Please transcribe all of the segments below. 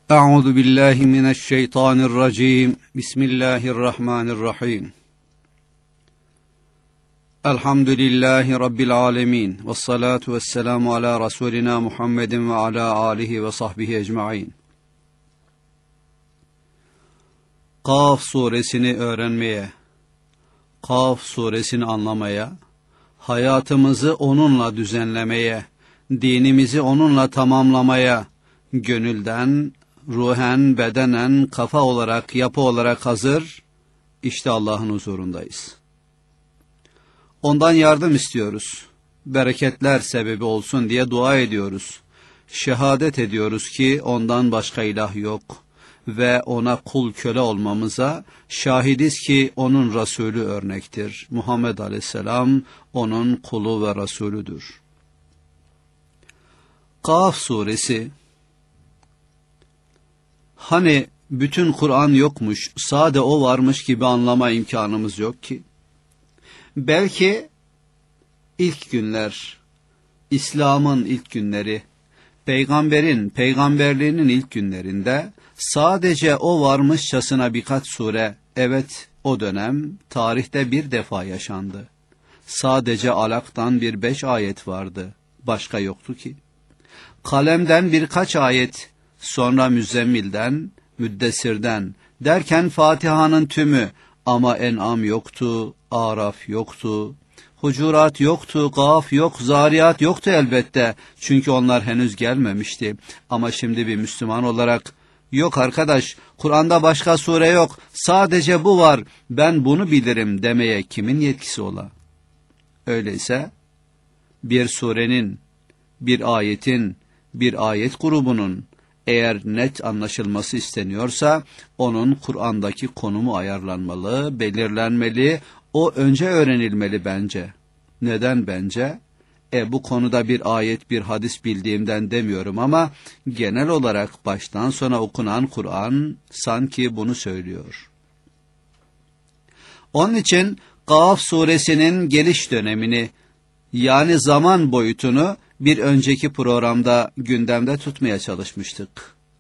Euzu billahi mineşşeytanirracim. Bismillahirrahmanirrahim. Elhamdülillahi Rabbil alemin. Vessalatu vesselamu ala Resulina Muhammedin ve ala alihi ve sahbihi ecmain. Kaf suresini öğrenmeye, Kaf suresini anlamaya, hayatımızı onunla düzenlemeye, dinimizi onunla tamamlamaya, gönülden, ruhen, bedenen, kafa olarak, yapı olarak hazır, işte Allah'ın huzurundayız. Ondan yardım istiyoruz. Bereketler sebebi olsun diye dua ediyoruz. Şehadet ediyoruz ki ondan başka ilah yok ve ona kul köle olmamıza şahidiz ki onun Resulü örnektir. Muhammed Aleyhisselam onun kulu ve Resulüdür. Kaf suresi, hani bütün Kur'an yokmuş, sade o varmış gibi anlama imkanımız yok ki. Belki ilk günler, İslam'ın ilk günleri, peygamberliğinin ilk günlerinde sadece o varmışçasına birkaç sure, evet o dönem tarihte bir defa yaşandı. Sadece Alak'tan 5 ayet vardı, başka yoktu ki. Kalem'den birkaç ayet, sonra Müzzemmil'den, Müddessir'den derken Fatiha'nın tümü, ama En'am yoktu, Araf yoktu, Hucurat yoktu, Gaf yok, Zariyat yoktu elbette. Çünkü onlar henüz gelmemişti. Ama şimdi bir Müslüman olarak, yok arkadaş, Kur'an'da başka sure yok, sadece bu var, ben bunu bilirim demeye kimin yetkisi ola? Öyleyse bir surenin, bir ayetin, bir ayet grubunun eğer net anlaşılması isteniyorsa onun Kur'an'daki konumu ayarlanmalı, belirlenmeli, o önce öğrenilmeli bence. Neden bence? Bu konuda bir ayet, bir hadis bildiğimden demiyorum ama genel olarak baştan sona okunan Kur'an sanki bunu söylüyor. Onun için Kaf suresinin geliş dönemini, yani zaman boyutunu bir önceki programda gündemde tutmaya çalışmıştık.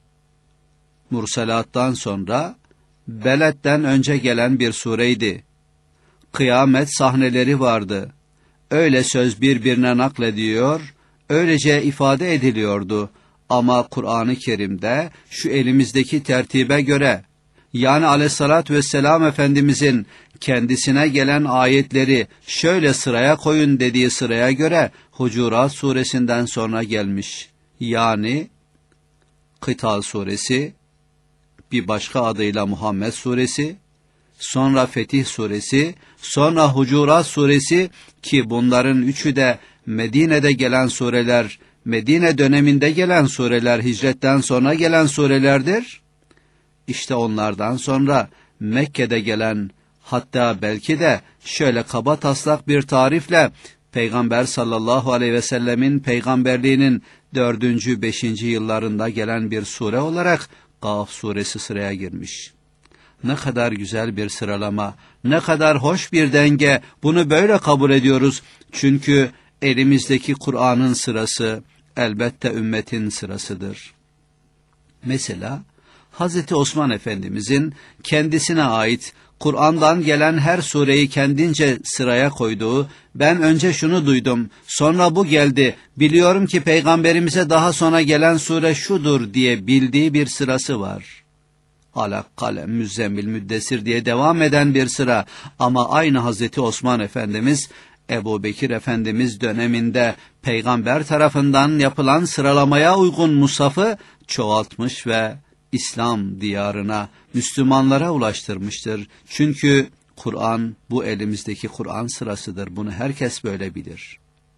Murselat'tan sonra Beled'den önce gelen bir sureydi. Kıyamet sahneleri vardı. Öyle söz birbirine naklediyor, öylece ifade ediliyordu. Ama Kur'an-ı Kerim'de şu elimizdeki tertibe göre, yani Aleyhissalatü vesselam Efendimizin kendisine gelen ayetleri şöyle sıraya koyun dediği sıraya göre Hucurat suresinden sonra gelmiş. Yani Kıtal suresi, bir başka adıyla Muhammed suresi, sonra Fetih suresi, sonra Hucurat suresi ki bunların üçü de Medine'de gelen sureler, Medine döneminde gelen sureler, hicretten sonra gelen surelerdir. İşte onlardan sonra Mekke'de gelen, hatta belki de şöyle kaba taslak bir tarifle Peygamber sallallahu aleyhi ve sellemin peygamberliğinin 4. 5. yıllarında gelen bir sure olarak Kaf suresi sıraya girmiş. Ne kadar güzel bir sıralama, ne kadar hoş bir denge, bunu böyle kabul ediyoruz. Çünkü elimizdeki Kur'an'ın sırası elbette ümmetin sırasıdır. Mesela Hazreti Osman Efendimizin kendisine ait Kur'an'dan gelen her sureyi kendince sıraya koyduğu, ben önce şunu duydum, sonra bu geldi, biliyorum ki peygamberimize daha sonra gelen sure şudur diye bildiği bir sırası var. Alak, Kalem, Müzzemmil, Müddessir diye devam eden bir sıra. Ama aynı Hazreti Osman Efendimiz, Ebu Bekir Efendimiz döneminde peygamber tarafından yapılan sıralamaya uygun mushafı çoğaltmış ve İslam diyarına, Müslümanlara ulaştırmıştır. Çünkü Kur'an bu elimizdeki Kur'an sırasıdır. Bunu herkes böyle bilir.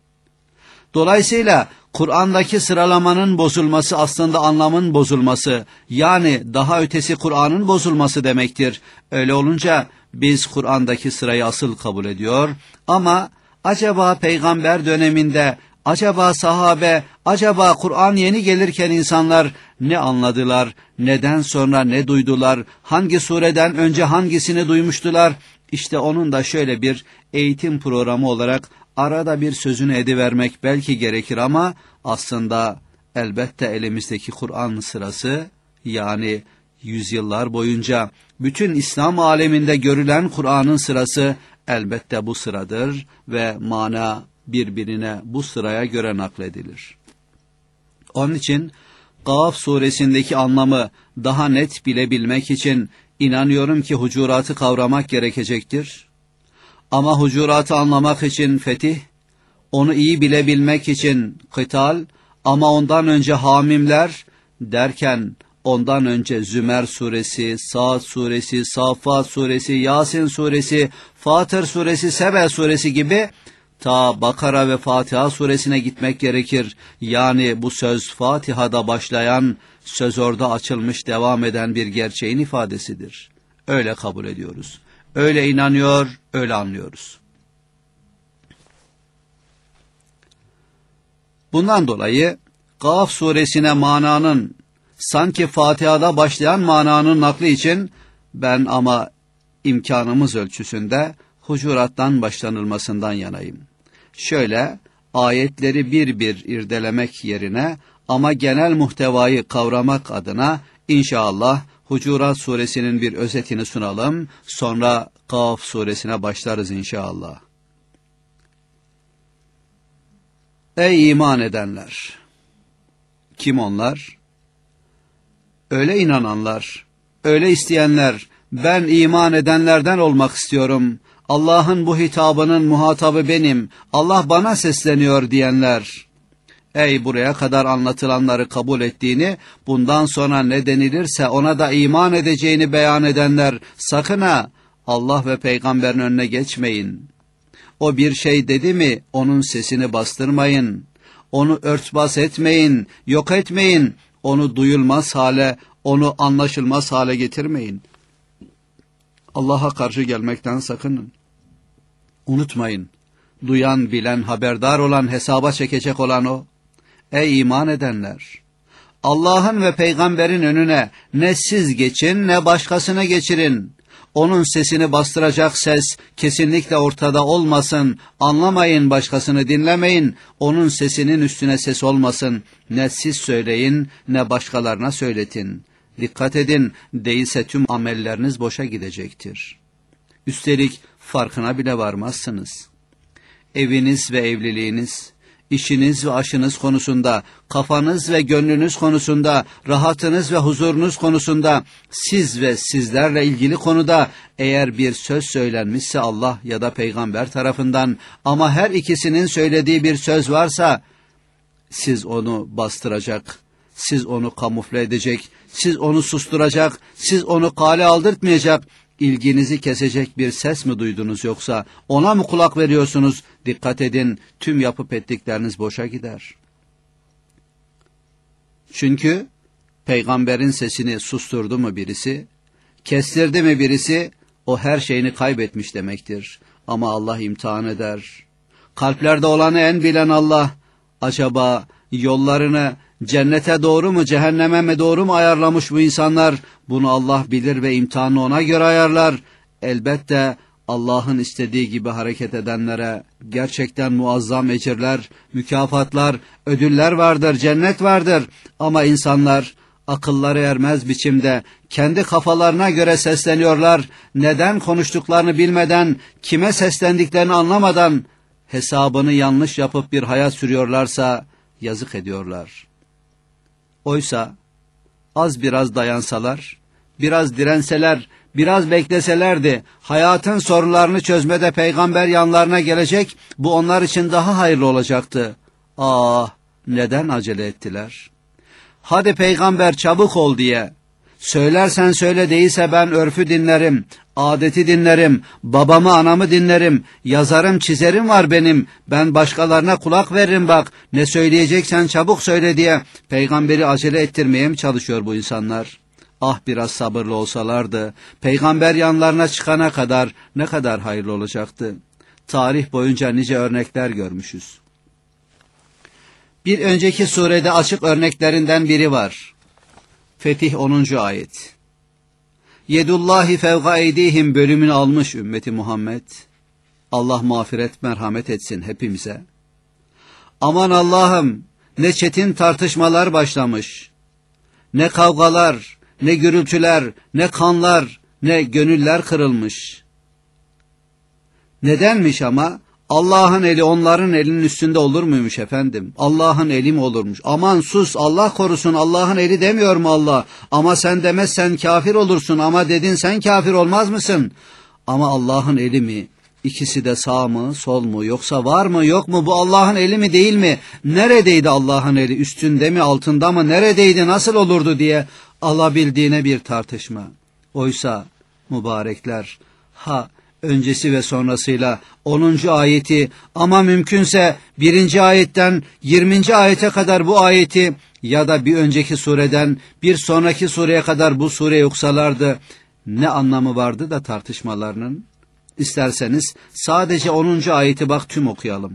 Dolayısıyla Kur'an'daki sıralamanın bozulması aslında anlamın bozulması, yani daha ötesi Kur'an'ın bozulması demektir. Öyle olunca biz Kur'an'daki sırayı asıl kabul ediyor ama acaba peygamber döneminde, acaba sahabe, acaba Kur'an yeni gelirken insanlar ne anladılar, neden sonra ne duydular, hangi sureden önce hangisini duymuştular? İşte onun da şöyle bir eğitim programı olarak arada bir sözünü edivermek belki gerekir ama aslında elbette elimizdeki Kur'an sırası Yani yüzyıllar boyunca bütün İslam aleminde görülen Kur'an'ın sırası elbette bu sıradır ve mana birbirine bu sıraya göre nakledilir. Onun için Kaf suresindeki anlamı daha net bilebilmek için inanıyorum ki Hucurat'ı kavramak gerekecektir. Ama Hucurat'ı anlamak için fetih, onu iyi bilebilmek için kıtal, ama ondan önce hamimler derken ondan önce Zümer suresi, Sa'd suresi, Saffat suresi, Yasin suresi, Fatır suresi, Sebe suresi gibi ta Bakara ve Fatiha suresine gitmek gerekir. Yani bu söz Fatiha'da başlayan, söz orada açılmış devam eden bir gerçeğin ifadesidir. Öyle kabul ediyoruz. Öyle inanıyor, öyle anlıyoruz. Bundan dolayı Kaf suresine mananın sanki Fatiha'da başlayan mananın nakli için ben ama imkanımız ölçüsünde Hucurat'tan başlanılmasından yanayım. Şöyle ayetleri bir bir irdelemek yerine ama genel muhtevayı kavramak adına inşallah Hucurat suresinin bir özetini sunalım, sonra Kaf suresine başlarız inşallah. Ey iman edenler! Kim onlar? Öyle inananlar, öyle isteyenler, ben iman edenlerden olmak istiyorum. Allah'ın bu hitabının muhatabı benim, Allah bana sesleniyor diyenler. Ey buraya kadar anlatılanları kabul ettiğini, bundan sonra ne denilirse ona da iman edeceğini beyan edenler, sakın ha Allah ve peygamberin önüne geçmeyin. O bir şey dedi mi onun sesini bastırmayın. Onu örtbas etmeyin, yok etmeyin. Onu duyulmaz hale, onu anlaşılmaz hale getirmeyin. Allah'a karşı gelmekten sakının. Unutmayın, duyan, bilen, haberdar olan, hesaba çekecek olan O. Ey iman edenler! Allah'ın ve peygamberin önüne ne siz geçin ne başkasını geçirin. Onun sesini bastıracak ses kesinlikle ortada olmasın. Anlamayın, başkasını dinlemeyin. Onun sesinin üstüne ses olmasın. Ne siz söyleyin ne başkalarına söyletin. Dikkat edin, değilse tüm amelleriniz boşa gidecektir. Üstelik farkına bile varmazsınız. Eviniz ve evliliğiniz, İşiniz ve aşınız konusunda, kafanız ve gönlünüz konusunda, rahatınız ve huzurunuz konusunda, siz ve sizlerle ilgili konuda eğer bir söz söylenmişse Allah ya da peygamber tarafından, ama her ikisinin söylediği bir söz varsa, siz onu bastıracak, siz onu kamufle edecek, siz onu susturacak, siz onu kale aldırtmayacak, İlginizi kesecek bir ses mi duydunuz, yoksa ona mı kulak veriyorsunuz? Dikkat edin, tüm yapıp ettikleriniz boşa gider. Çünkü peygamberin sesini susturdu mu birisi, kestirdi mi birisi, o her şeyini kaybetmiş demektir. Ama Allah imtihan eder. Kalplerde olanı en bilen Allah, acaba yollarını cennete doğru mu, cehenneme mi doğru mu ayarlamış bu insanlar? Bunu Allah bilir ve imtihanı ona göre ayarlar. Elbette Allah'ın istediği gibi hareket edenlere gerçekten muazzam ecirler, mükafatlar, ödüller vardır, cennet vardır. Ama insanlar akılları ermez biçimde kendi kafalarına göre sesleniyorlar. Neden konuştuklarını bilmeden, kime seslendiklerini anlamadan hesabını yanlış yapıp bir hayat sürüyorlarsa yazık ediyorlar. Oysa az biraz dayansalar, biraz direnseler, biraz bekleselerdi, hayatın sorunlarını çözmede peygamber yanlarına gelecek, bu onlar için daha hayırlı olacaktı. Ah, neden acele ettiler? Hadi peygamber çabuk ol diye. Söylersen söyle, değilse ben örfü dinlerim, adeti dinlerim, babamı anamı dinlerim, yazarım çizerim var benim, ben başkalarına kulak veririm bak, ne söyleyeceksen çabuk söyle diye peygamberi acele ettirmeye mi çalışıyor bu insanlar? Ah biraz sabırlı olsalardı, peygamber yanlarına çıkana kadar ne kadar hayırlı olacaktı. Tarih boyunca nice örnekler görmüşüz. Bir önceki surede açık örneklerinden biri var. Fetih 10. ayet. Yedullahi fevga eydihim bölümünü almış ümmeti Muhammed. Allah mağfiret merhamet etsin hepimize. Aman Allah'ım, ne çetin tartışmalar başlamış. ne kavgalar, ne gürültüler, ne kanlar, ne gönüller kırılmış. Nedenmiş ama? Allah'ın eli onların elinin üstünde olur muymuş efendim? Allah'ın eli mi olurmuş? Aman sus, Allah korusun, Allah'ın eli demiyor mu Allah? Ama sen demezsen kafir olursun, ama dedin sen kafir olmaz mısın? Ama Allah'ın eli mi? İkisi de sağ mı, sol mu, yoksa var mı, yok mu? Bu Allah'ın eli mi, değil mi? Neredeydi Allah'ın eli? Üstünde mi, altında mı? Neredeydi, nasıl olurdu diye alabildiğine bir tartışma. Oysa mübarekler, öncesi ve sonrasıyla 10. ayeti, ama mümkünse 1. ayetten 20. ayete kadar bu ayeti ya da bir önceki sureden bir sonraki sureye kadar bu sureyi okusalardı ne anlamı vardı da tartışmalarının? İsterseniz sadece 10. ayeti bak tüm okuyalım.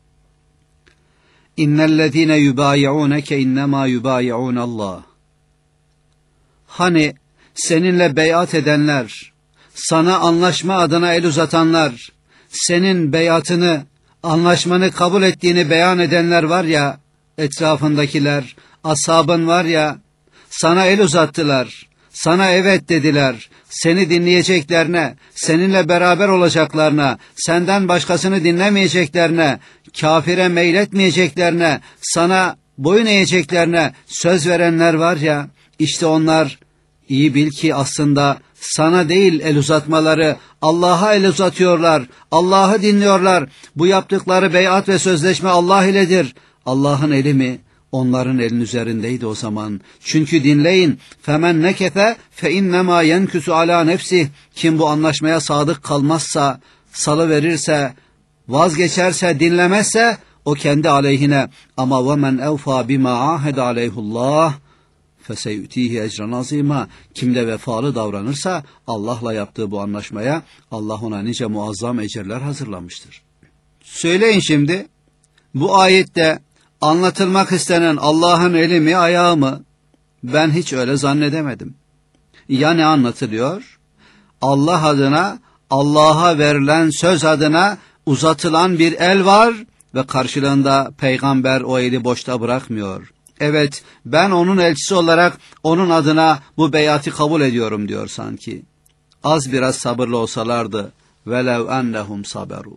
İnnellezîne yubâyi'ûneke innemâ yubâyi'ûnallâh. Hani seninle beyat edenler, sana anlaşma adına el uzatanlar, senin beyatını, anlaşmanı kabul ettiğini beyan edenler var ya, etrafındakiler, ashabın var ya, sana el uzattılar, sana evet dediler, seni dinleyeceklerine, seninle beraber olacaklarına, senden başkasını dinlemeyeceklerine, kafire meyletmeyeceklerine, sana boyun eğeceklerine söz verenler var ya, işte onlar, iyi bil ki aslında sana değil el uzatmaları, Allah'a el uzatıyorlar, Allah'ı dinliyorlar. Bu yaptıkları beyat ve sözleşme Allah iledir. Allah'ın eli mi? Onların elin üzerindeydi o zaman. Çünkü dinleyin, femen nekefe fe innema yenkusu ala nefsih. Kim bu anlaşmaya sadık kalmazsa, salıverirse, vazgeçerse, dinlemezse o kendi aleyhine. Ama ve men evfa bima ahede aleyhullah feseyutihi ecran azima. Kim de vefalı davranırsa Allah'la yaptığı bu anlaşmaya Allah ona nice muazzam ecirler hazırlamıştır. Söyleyin şimdi, bu ayette anlatılmak istenen Allah'ın eli mi, ayağı mı? Ben hiç öyle zannedemedim. Ya ne anlatılıyor? Allah adına, Allah'a verilen söz adına uzatılan bir el var ve karşılığında peygamber o eli boşta bırakmıyor. Evet, ben onun elçisi olarak onun adına bu beyatı kabul ediyorum diyor sanki. Az biraz sabırlı olsalardı. velev ennehum saberu.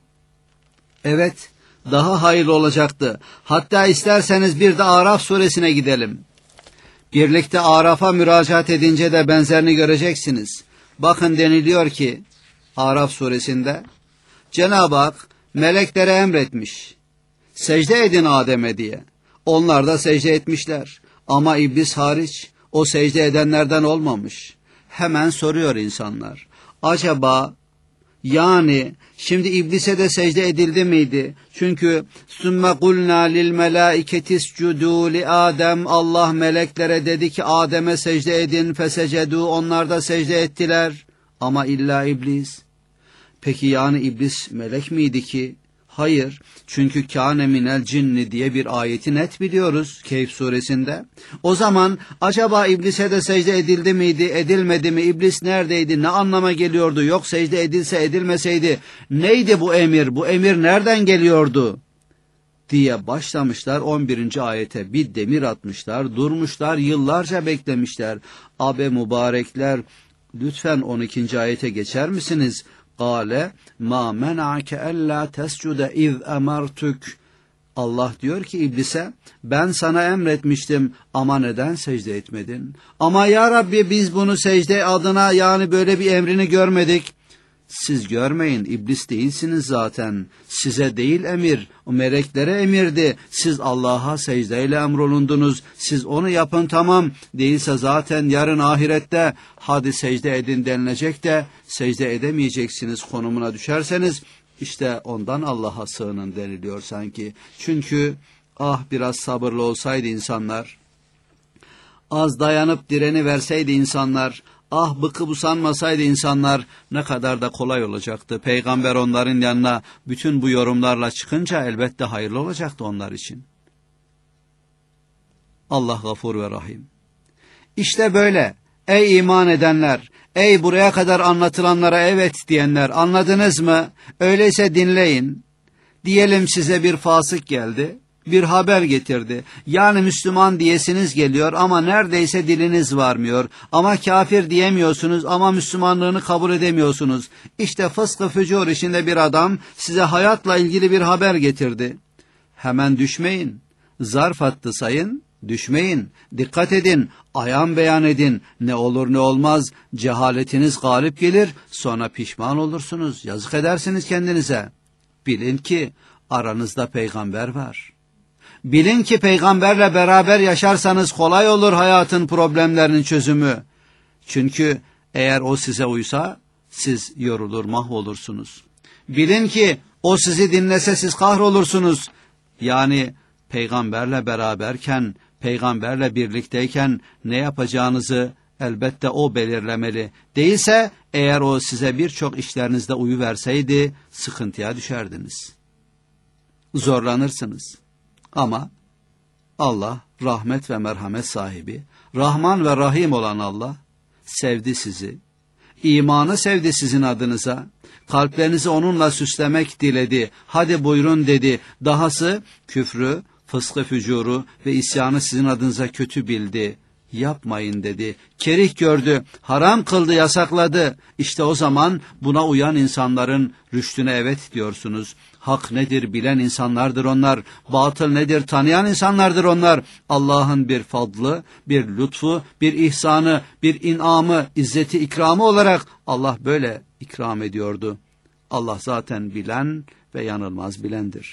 Evet, daha hayırlı olacaktı. Hatta isterseniz bir de Araf suresine gidelim. Birlikte Araf'a müracaat edince de benzerini göreceksiniz. Bakın deniliyor ki Araf suresinde Cenab-ı Hak meleklere emretmiş. Secde edin Adem'e diye. Onlar da secde etmişler. Ama iblis hariç o secde edenlerden olmamış. Hemen soruyor insanlar. Acaba yani şimdi iblise de secde edildi miydi? Çünkü sümme kulna lil melaiketi iscudu li Adem, Allah meleklere dedi ki Adem'e secde edin, fesecedu, onlar da secde ettiler. Ama illa iblis. Peki yani iblis melek miydi ki? Hayır. Çünkü kâne minel cinni diye bir ayeti net biliyoruz Kehf suresinde. O zaman acaba iblise de secde edildi miydi, edilmedi mi? İblis neredeydi? Ne anlama geliyordu? Yok secde edilse edilmeseydi neydi bu emir? Bu emir nereden geliyordu? Diye başlamışlar 11. ayete bir demir atmışlar, durmuşlar, yıllarca beklemişler. Abe mübarekler, lütfen 12. ayete geçer misiniz? Kâle mâ mena'ke ellâ tescude iz emertük. Allah diyor ki iblise, ben sana emretmiştim ama neden secde etmedin? Ama ya Rabbi biz bunu secde adına yani böyle bir emrini görmedik. Siz görmeyin, iblis değilsiniz zaten. Size değil emir, o meleklere emirdi. Siz Allah'a secdeyle emrolundunuz. Siz onu yapın tamam. Değilse zaten yarın ahirette hadi secde edin denilecek de secde edemeyeceksiniz konumuna düşerseniz işte ondan Allah'a sığının deniliyor sanki. Çünkü biraz sabırlı olsaydı insanlar, az dayanıp direni verseydi insanlar, bıkıp usanmasaydı insanlar ne kadar da kolay olacaktı. Peygamber onların yanına bütün bu yorumlarla çıkınca elbette hayırlı olacaktı onlar için. Allah gafur ve rahim. İşte böyle ey iman edenler, ey buraya kadar anlatılanlara evet diyenler, anladınız mı? Öyleyse dinleyin. Diyelim size bir fasık geldi. bir haber getirdi. Yani Müslüman diyesiniz geliyor ama neredeyse diliniz varmıyor. Ama kafir diyemiyorsunuz ama Müslümanlığını kabul edemiyorsunuz. İşte fıskı fücur içinde bir adam size hayatla ilgili bir haber getirdi. Hemen düşmeyin. Zarf attı sayın, düşmeyin. Dikkat edin, ayan beyan edin. Ne olur ne olmaz, cehaletiniz galip gelir, sonra pişman olursunuz, yazık edersiniz kendinize. Bilin ki aranızda peygamber var. Bilin ki peygamberle beraber yaşarsanız kolay olur hayatın problemlerinin çözümü. Çünkü eğer o size uysa, siz yorulur mahvolursunuz. Bilin ki o sizi dinlese siz kahrolursunuz. Yani peygamberle beraberken, peygamberle birlikteyken ne yapacağınızı elbette o belirlemeli. Değilse eğer o size birçok işlerinizde uyuverseydi sıkıntıya düşerdiniz. Zorlanırsınız. Ama Allah rahmet ve merhamet sahibi, Rahman ve Rahim olan Allah sevdi sizi. İmanı sevdi sizin adınıza. Kalplerinizi onunla süslemek diledi. Hadi buyurun dedi. Dahası küfrü, fıskı fücuru ve isyanı sizin adınıza kötü bildi. Yapmayın dedi. Kerih gördü, haram kıldı, yasakladı. İşte o zaman buna uyan insanların rüştüne evet diyorsunuz. Hak nedir bilen insanlardır onlar. Batıl nedir tanıyan insanlardır onlar. Allah'ın bir fadlı, bir lütfu, bir ihsanı, bir inamı, izzeti, ikramı olarak Allah böyle ikram ediyordu. Allah zaten bilen ve yanılmaz bilendir.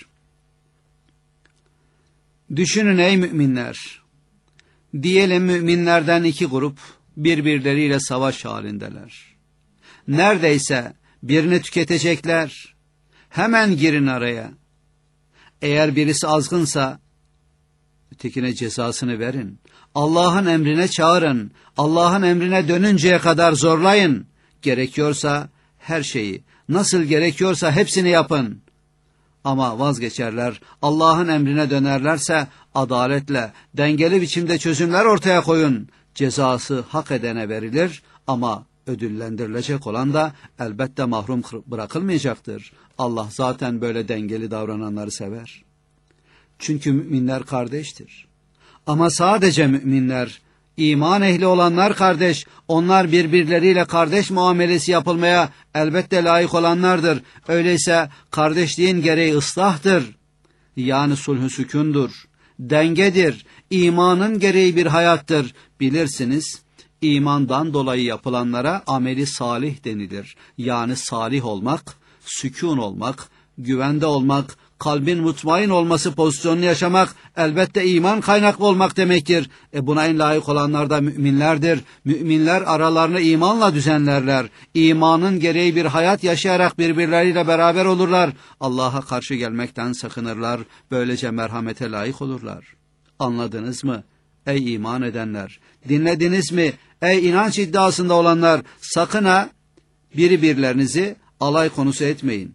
Düşünün ey müminler. Diyelim müminlerden iki grup birbirleriyle savaş halindeler. Neredeyse birini tüketecekler. Hemen girin araya. Eğer birisi azgınsa ötekine cezasını verin. Allah'ın emrine çağırın. Allah'ın emrine dönünceye kadar zorlayın. Gerekiyorsa her şeyi, nasıl gerekiyorsa hepsini yapın. Ama vazgeçerler, Allah'ın emrine dönerlerse adaletle, dengeli biçimde çözümler ortaya koyun. Cezası hak edene verilir ama ödüllendirilecek olan da elbette mahrum bırakılmayacaktır. Allah zaten böyle dengeli davrananları sever. Çünkü müminler kardeştir. Ama sadece müminler, iman ehli olanlar kardeş, onlar birbirleriyle kardeş muamelesi yapılmaya elbette layık olanlardır. Öyleyse kardeşliğin gereği ıslahtır. Yani sulh-ü sükûndur, dengedir, imanın gereği bir hayattır. Bilirsiniz, imandan dolayı yapılanlara ameli salih denilir. Yani salih olmak, sükûn olmak, güvende olmak, kalbin mutmain olması pozisyonunu yaşamak elbette iman kaynaklı olmak demektir. Buna en layık olanlar da müminlerdir. Müminler aralarını imanla düzenlerler. İmanın gereği bir hayat yaşayarak birbirleriyle beraber olurlar. Allah'a karşı gelmekten sakınırlar. Böylece merhamete layık olurlar. Anladınız mı? Ey iman edenler! Dinlediniz mi? Ey inanç iddiasında olanlar! Sakın ha birbirlerinizi alay konusu etmeyin.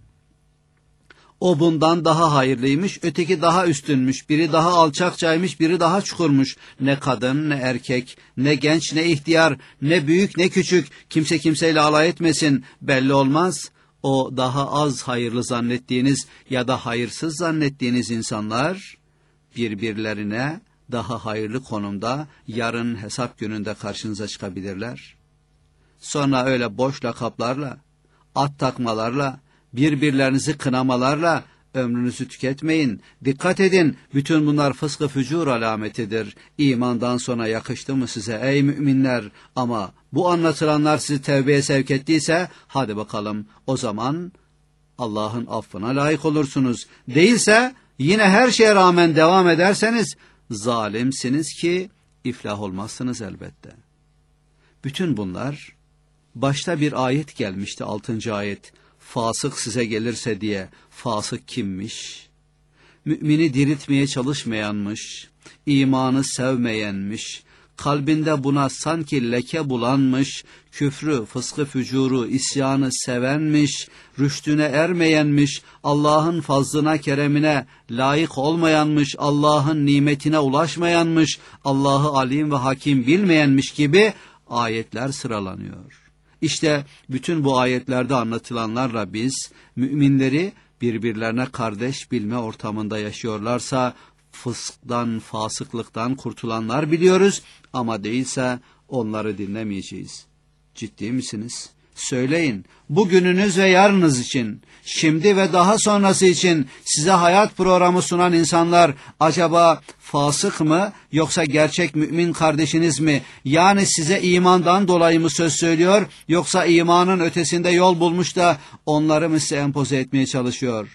O bundan daha hayırlıymış, öteki daha üstünmüş, biri daha alçakçaymış, biri daha çukurmuş. Ne kadın, ne erkek, ne genç, ne ihtiyar, ne büyük, ne küçük, kimse kimseyle alay etmesin, belli olmaz. O daha az hayırlı zannettiğiniz ya da hayırsız zannettiğiniz insanlar, birbirlerine daha hayırlı konumda yarın hesap gününde karşınıza çıkabilirler. Sonra öyle boş lakaplarla, at takmalarla, birbirlerinizi kınamalarla ömrünüzü tüketmeyin. Dikkat edin, bütün bunlar fıskı fücur alametidir. İmandan sonra yakıştı mı size ey müminler? Ama bu anlatılanlar sizi tevbeye sevk ettiyse, hadi bakalım o zaman Allah'ın affına layık olursunuz. Değilse yine her şeye rağmen devam ederseniz zalimsiniz ki iflah olmazsınız elbette. Bütün bunlar başta bir ayet gelmişti, 6. ayet. Fasık size gelirse diye. Fasık kimmiş? Mümini diriltmeye çalışmayanmış, imanı sevmeyenmiş, kalbinde buna sanki leke bulanmış, küfrü, fıskı, fücuru, isyanı sevenmiş, rüştüne ermeyenmiş, Allah'ın fazlına, keremine layık olmayanmış, Allah'ın nimetine ulaşmayanmış, Allah'ı alim ve hakim bilmeyenmiş gibi ayetler sıralanıyor. İşte bütün bu ayetlerde anlatılanlarla biz müminleri birbirlerine kardeş bilme ortamında yaşıyorlarsa fısktan, fasıklıktan kurtulanlar biliyoruz ama değilse onları dinlemeyeceğiz. Ciddi misiniz? Söyleyin, bugününüz ve yarınız için, şimdi ve daha sonrası için size hayat programı sunan insanlar acaba fasık mı yoksa gerçek mümin kardeşiniz mi? Yani size imandan dolayı mı söz söylüyor yoksa imanın ötesinde yol bulmuş da onları mı size empoze etmeye çalışıyor?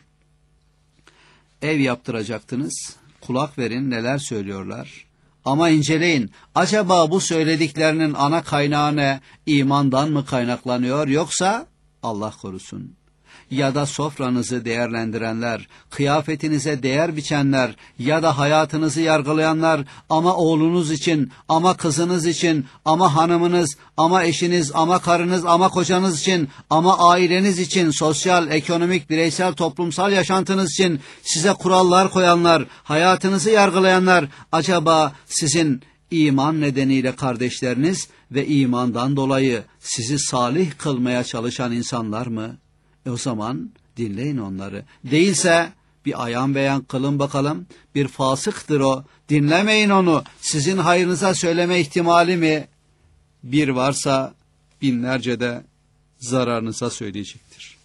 Ev yaptıracaktınız, kulak verin neler söylüyorlar. Ama inceleyin, acaba bu söylediklerinin ana kaynağı ne? İmandan mı kaynaklanıyor yoksa Allah korusun? Ya da sofranızı değerlendirenler, kıyafetinize değer biçenler ya da hayatınızı yargılayanlar ama oğlunuz için, ama kızınız için, ama hanımınız, ama eşiniz, ama karınız, ama kocanız için, ama aileniz için, sosyal, ekonomik, bireysel, toplumsal yaşantınız için size kurallar koyanlar, hayatınızı yargılayanlar acaba sizin iman nedeniyle kardeşleriniz ve imandan dolayı sizi salih kılmaya çalışan insanlar mı? O zaman dinleyin onları. Değilse bir ayan beyan kılın bakalım. Bir fasıktır o. Dinlemeyin onu. Sizin hayrınıza söyleme ihtimali mi? Bir varsa binlerce de zararınıza söyleyecektir.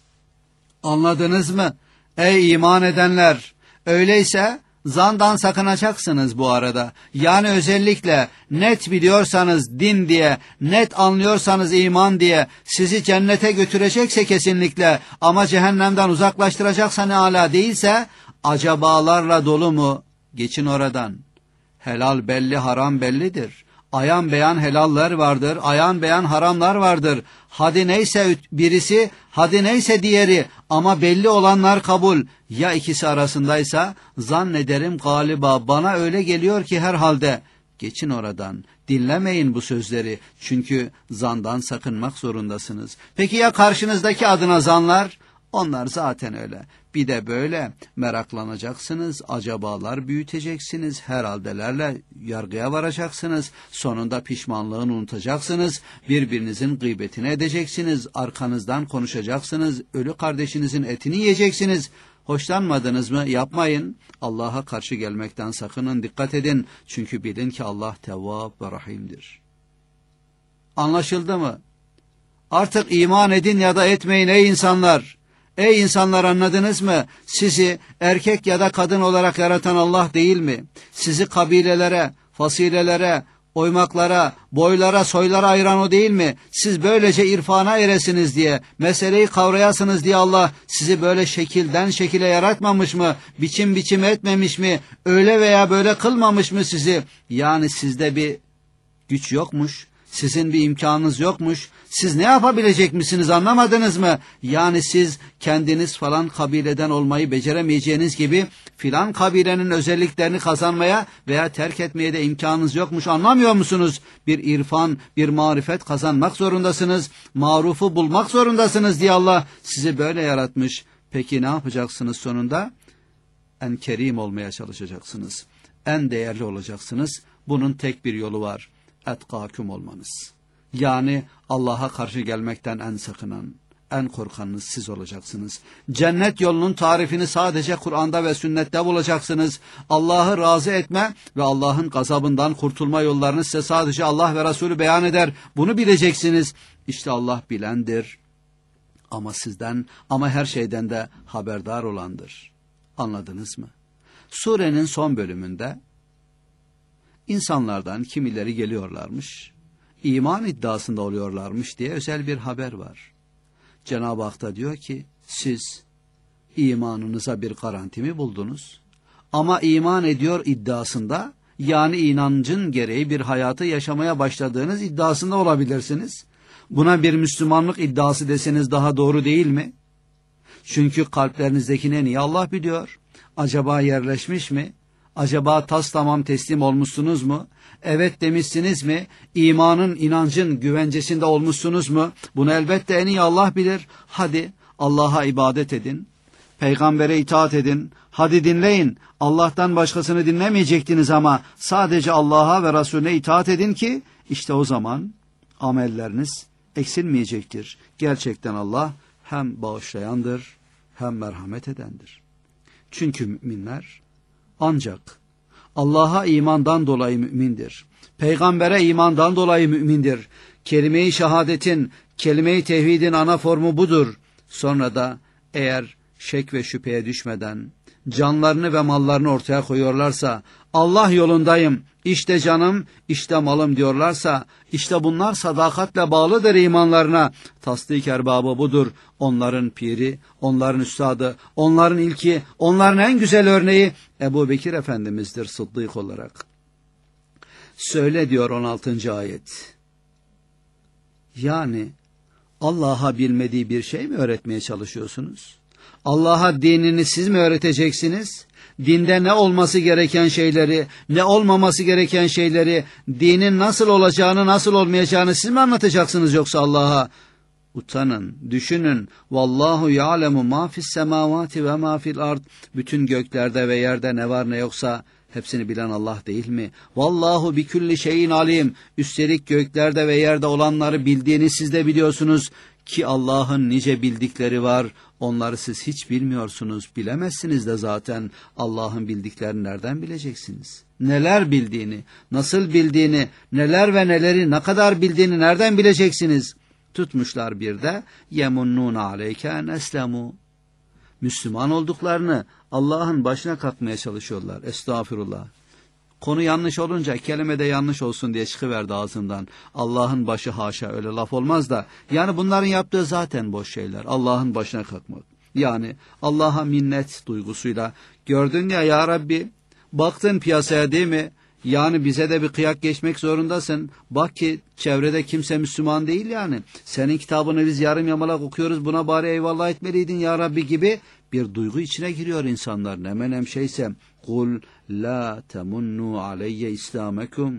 Anladınız mı? Ey iman edenler! Öyleyse zandan sakınacaksınız bu arada. Yani özellikle net biliyorsanız din diye, net anlıyorsanız iman diye sizi cennete götürecekse kesinlikle ama cehennemden uzaklaştıracaksa ne ala değilse acabalarla dolu mu? Geçin oradan. Helal belli, haram bellidir. Ayan beyan helaller vardır, ayan beyan haramlar vardır. Hadi neyse birisi, hadi neyse diğeri ama belli olanlar kabul. Ya ikisi arasındaysa zannederim galiba bana öyle geliyor ki herhalde. Geçin oradan, dinlemeyin bu sözleri çünkü zandan sakınmak zorundasınız. Peki ya karşınızdaki adına zanlar? Onlar zaten öyle. Bir de böyle meraklanacaksınız, acabalar büyüteceksiniz, herhaldelerle yargıya varacaksınız, sonunda pişmanlığını unutacaksınız, birbirinizin gıybetini edeceksiniz, arkanızdan konuşacaksınız, ölü kardeşinizin etini yiyeceksiniz. Hoşlanmadınız mı? Yapmayın. Allah'a karşı gelmekten sakının, dikkat edin. Çünkü bilin ki Allah Tevvab ve Rahim'dir. Anlaşıldı mı? Artık iman edin ya da etmeyin ey insanlar. Ey insanlar anladınız mı? Sizi erkek ya da kadın olarak yaratan Allah değil mi? Sizi kabilelere, fasilelere, oymaklara, boylara, soylara ayıran o değil mi? Siz böylece irfana eresiniz diye, meseleyi kavrayasınız diye Allah sizi böyle şekilden şekile yaratmamış mı? Biçim biçim etmemiş mi? Öyle veya böyle kılmamış mı sizi? Yani sizde bir güç yokmuş. Sizin bir imkanınız yokmuş. Siz ne yapabilecek misiniz anlamadınız mı? Yani siz kendiniz falan kabileden olmayı beceremeyeceğiniz gibi filan kabilenin özelliklerini kazanmaya veya terk etmeye de imkanınız yokmuş anlamıyor musunuz? Bir irfan, bir marifet kazanmak zorundasınız. Marufu bulmak zorundasınız diye Allah sizi böyle yaratmış. Peki ne yapacaksınız sonunda? En kerim olmaya çalışacaksınız. En değerli olacaksınız. Bunun tek bir yolu var. Etkâküm olmanız. Yani Allah'a karşı gelmekten en sakınan, en korkanınız siz olacaksınız. Cennet yolunun tarifini sadece Kur'an'da ve sünnette bulacaksınız. Allah'ı razı etme ve Allah'ın gazabından kurtulma yollarını size sadece Allah ve Resulü beyan eder. Bunu bileceksiniz. İşte Allah bilendir. Ama sizden, ama her şeyden de haberdar olandır. Anladınız mı? Surenin son bölümünde İnsanlardan kimileri geliyorlarmış, iman iddiasında oluyorlarmış diye özel bir haber var. Cenab-ı Hak da diyor ki, siz imanınıza bir garanti mi buldunuz? Ama iman ediyor iddiasında, yani inancın gereği bir hayatı yaşamaya başladığınız iddiasında olabilirsiniz. Buna bir Müslümanlık iddiası deseniz daha doğru değil mi? Çünkü kalplerinizdeki en iyi Allah biliyor. Acaba yerleşmiş mi? Acaba tas tamam teslim olmuşsunuz mu? Evet demişsiniz mi? İmanın, inancın güvencesinde olmuşsunuz mu? Bunu elbette en iyi Allah bilir. Hadi Allah'a ibadet edin. Peygambere itaat edin. Hadi dinleyin. Allah'tan başkasını dinlemeyecektiniz ama sadece Allah'a ve Resulüne itaat edin ki işte o zaman amelleriniz eksilmeyecektir. Gerçekten Allah hem bağışlayandır hem merhamet edendir. Çünkü müminler Ancak Allah'a imandan dolayı mümindir. Peygambere imandan dolayı mümindir. Kelime-i şehadetin, kelime-i tevhidin ana formu budur. Sonra da eğer şek ve şüpheye düşmeden canlarını ve mallarını ortaya koyuyorlarsa, Allah yolundayım, işte canım, işte malım diyorlarsa, işte bunlar sadakatle bağlıdır imanlarına. Tasdik erbabı budur. Onların piri, onların üstadı, onların ilki, onların en güzel örneği Ebu Bekir Efendimiz'dir Sıddık olarak. Söyle diyor 16. ayet. Yani Allah'a bilmediği bir şey mi öğretmeye çalışıyorsunuz? Allah'a dinini siz mi öğreteceksiniz? Dinde ne olması gereken şeyleri, ne olmaması gereken şeyleri, dinin nasıl olacağını, nasıl olmayacağını siz mi anlatacaksınız yoksa Allah'a? Utanın, düşünün. Vallahu ya'lemu ma fis semavati ve ma fil ard. Bütün göklerde ve yerde ne var ne yoksa hepsini bilen Allah değil mi? Vallahu bi kulli şeyin alim. Üstelik göklerde ve yerde olanları bildiğini siz de biliyorsunuz ki Allah'ın nice bildikleri var. Onları siz hiç bilmiyorsunuz, bilemezsiniz de zaten. Allah'ın bildiklerini nereden bileceksiniz? Neler bildiğini, nasıl bildiğini, neler ve neleri ne kadar bildiğini nereden bileceksiniz? Tutmuşlar bir de yemunnun aleyke en eslemu. Müslüman olduklarını Allah'ın başına kalkmaya çalışıyorlar. Estağfirullah. Konu yanlış olunca kelime de yanlış olsun diye çıkıverdi ağzından. Allah'ın başı haşa, öyle laf olmaz da. Yani bunların yaptığı zaten boş şeyler. Allah'ın başına kalkmak. Yani Allah'a minnet duygusuyla. Gördün ya Rabbi, baktın piyasaya değil mi? Yani bize de bir kıyak geçmek zorundasın. Bak ki çevrede kimse Müslüman değil yani. Senin kitabını biz yarım yamalak okuyoruz, buna bari eyvallah etmeliydin ya Rabbi gibi bir duygu içine giriyor insanlar. Ne menem şeyse kul la temunnu aleyye islamekum.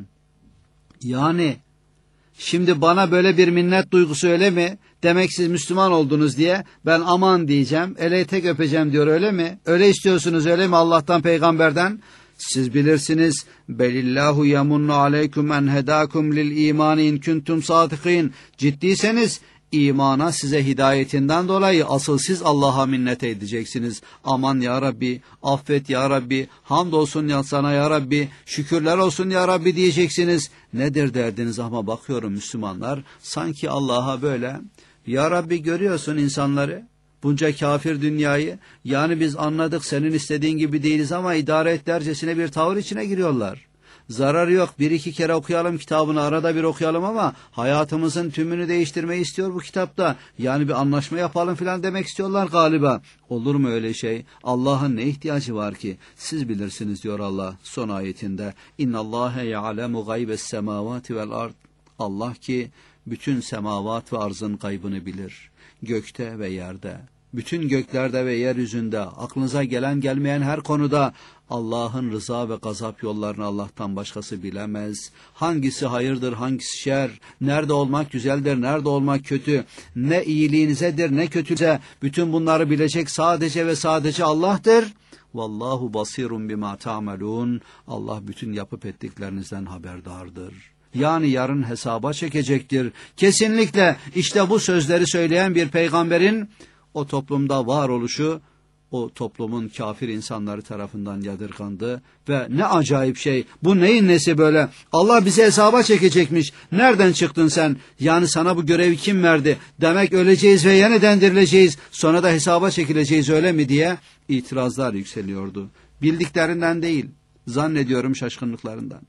Yani şimdi bana böyle bir minnet duygusu öyle mi? Demek siz Müslüman oldunuz diye ben aman diyeceğim, ele tek öpeceğim diyor, öyle mi? Öyle istiyorsunuz öyle mi Allah'tan, peygamberden? Siz bilirsiniz. Belillahu yamunnu aleykum en hedakum lil imani in kuntum sadikin. Ciddiyseniz imana size hidayetinden dolayı asıl siz Allah'a minnet edeceksiniz. Aman ya Rabbi, affet ya Rabbi, hamdolsun ya sana ya Rabbi, şükürler olsun ya Rabbi diyeceksiniz. Nedir derdiniz? Ama bakıyorum Müslümanlar sanki Allah'a böyle, ya Rabbi görüyorsun insanları, bunca kafir dünyayı, yani biz anladık senin istediğin gibi değiliz ama idare et dercesine bir tavır içine giriyorlar. Zararı yok, bir iki kere okuyalım kitabını, arada bir okuyalım ama hayatımızın tümünü değiştirmeyi istiyor bu kitapta. Yani bir anlaşma yapalım filan demek istiyorlar galiba. Olur mu öyle şey? Allah'ın ne ihtiyacı var ki? Siz bilirsiniz diyor Allah son ayetinde. İnnallâhe ya'lemu gaybes semâvâti vel ard. Allah ki bütün semavat ve arzın gaybını bilir. Gökte ve yerde, bütün göklerde ve yeryüzünde, aklınıza gelen gelmeyen her konuda Allah'ın rıza ve gazap yollarını Allah'tan başkası bilemez. Hangisi hayırdır, hangisi şer, nerede olmak güzeldir, nerede olmak kötü, ne iyiliğinizedir, ne kötülüğünüze, bütün bunları bilecek sadece ve sadece Allah'tır. Vallahu basirun bima ta'malun. Allah bütün yapıp ettiklerinizden haberdardır. Yani yarın hesaba çekecektir. Kesinlikle işte bu sözleri söyleyen bir peygamberin o toplumda var oluşu, o toplumun kafir insanları tarafından yadırgandı ve ne acayip şey, bu neyin nesi böyle, Allah bizi hesaba çekecekmiş, nereden çıktın sen, yani sana bu görevi kim verdi, demek öleceğiz ve yeniden dirileceğiz, sonra da hesaba çekileceğiz öyle mi diye itirazlar yükseliyordu. Bildiklerinden değil, zannediyorum şaşkınlıklarından.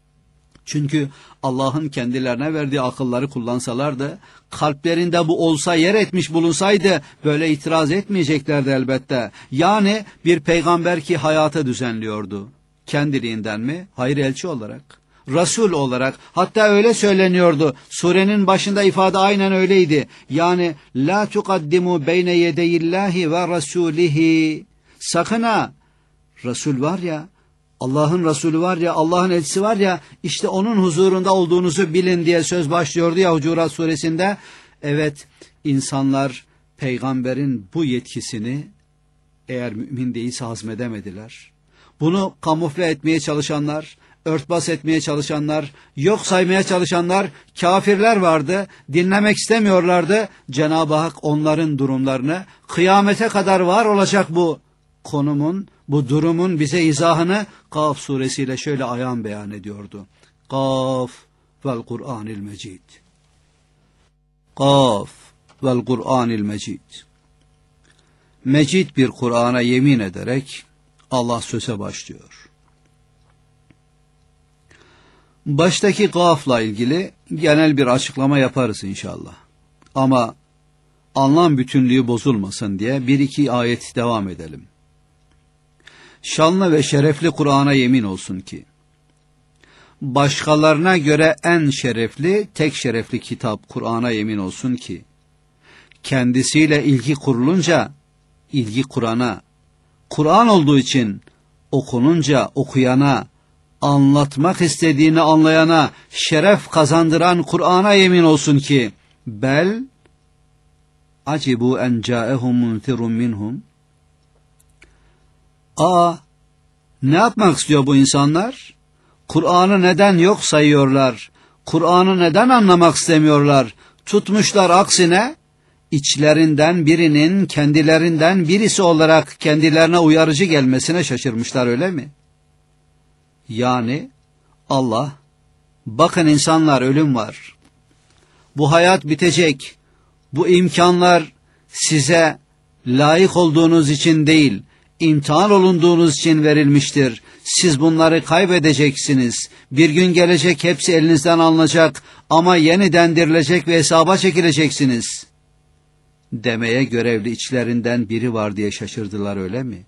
Çünkü Allah'ın kendilerine verdiği akılları kullansalardı, kalplerinde bu olsa, yer etmiş bulunsaydı böyle itiraz etmeyeceklerdi elbette. Yani bir peygamber ki hayata düzenliyordu. Kendiliğinden mi? Hayır, elçi olarak, Resul olarak, hatta öyle söyleniyordu. Surenin başında ifade aynen öyleydi. Yani la tuqaddimu beyne yedeyillahi ve rasulihi. Sakın ha, Resul var ya, Allah'ın Resulü var ya, Allah'ın elçisi var ya, işte onun huzurunda olduğunuzu bilin diye söz başlıyordu ya Hucurat suresinde. Evet, insanlar peygamberin bu yetkisini eğer mümin değilse hazmedemediler. Bunu kamufle etmeye çalışanlar, örtbas etmeye çalışanlar, yok saymaya çalışanlar, kafirler vardı, dinlemek istemiyorlardı. Cenab-ı Hak onların durumlarını, kıyamete kadar var olacak bu konumun, Bu durumun bize izahını Kaf suresiyle şöyle ayan beyan ediyordu. Kaf vel Kur'anil Mecid. Kaf vel Kur'anil Mecid. Mecid bir Kur'an'a yemin ederek Allah söze başlıyor. Baştaki Kaf'la ilgili genel bir açıklama yaparız inşallah. Ama anlam bütünlüğü bozulmasın diye bir iki ayet devam edelim. Şanlı ve şerefli Kur'an'a yemin olsun ki, başkalarına göre en şerefli, tek şerefli kitap Kur'an'a yemin olsun ki, kendisiyle ilgi kurulunca, ilgi Kur'an'a, Kur'an olduğu için okununca okuyana, anlatmak istediğini anlayana şeref kazandıran Kur'an'a yemin olsun ki, bel acibu en ca'ehum munzirun minhum. Ne yapmak istiyor bu insanlar? Kur'an'ı neden yok sayıyorlar? Kur'an'ı neden anlamak istemiyorlar? Tutmuşlar aksine, içlerinden birinin kendilerinden birisi olarak kendilerine uyarıcı gelmesine şaşırmışlar, öyle mi? Yani Allah, bakın insanlar, ölüm var. Bu hayat bitecek. Bu imkanlar size layık olduğunuz için değil, imtihan olunduğunuz için verilmiştir. Siz bunları kaybedeceksiniz. Bir gün gelecek, hepsi elinizden alınacak ama yeniden dirilecek ve hesaba çekileceksiniz demeye görevli içlerinden biri var diye şaşırdılar, öyle mi?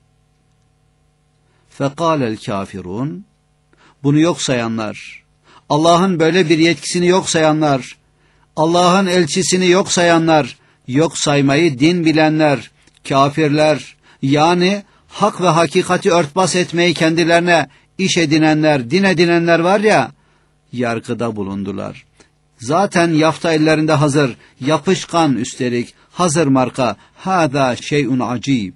Fekâlel kâfirûn, bunu yok sayanlar, Allah'ın böyle bir yetkisini yok sayanlar, Allah'ın elçisini yok sayanlar, yok saymayı din bilenler, kafirler, yani hak ve hakikati örtbas etmeyi kendilerine iş edinenler, din edinenler var ya, yargıda bulundular. Zaten yafta ellerinde hazır, yapışkan, üstelik hazır marka. Hâzâ şey'un acîb.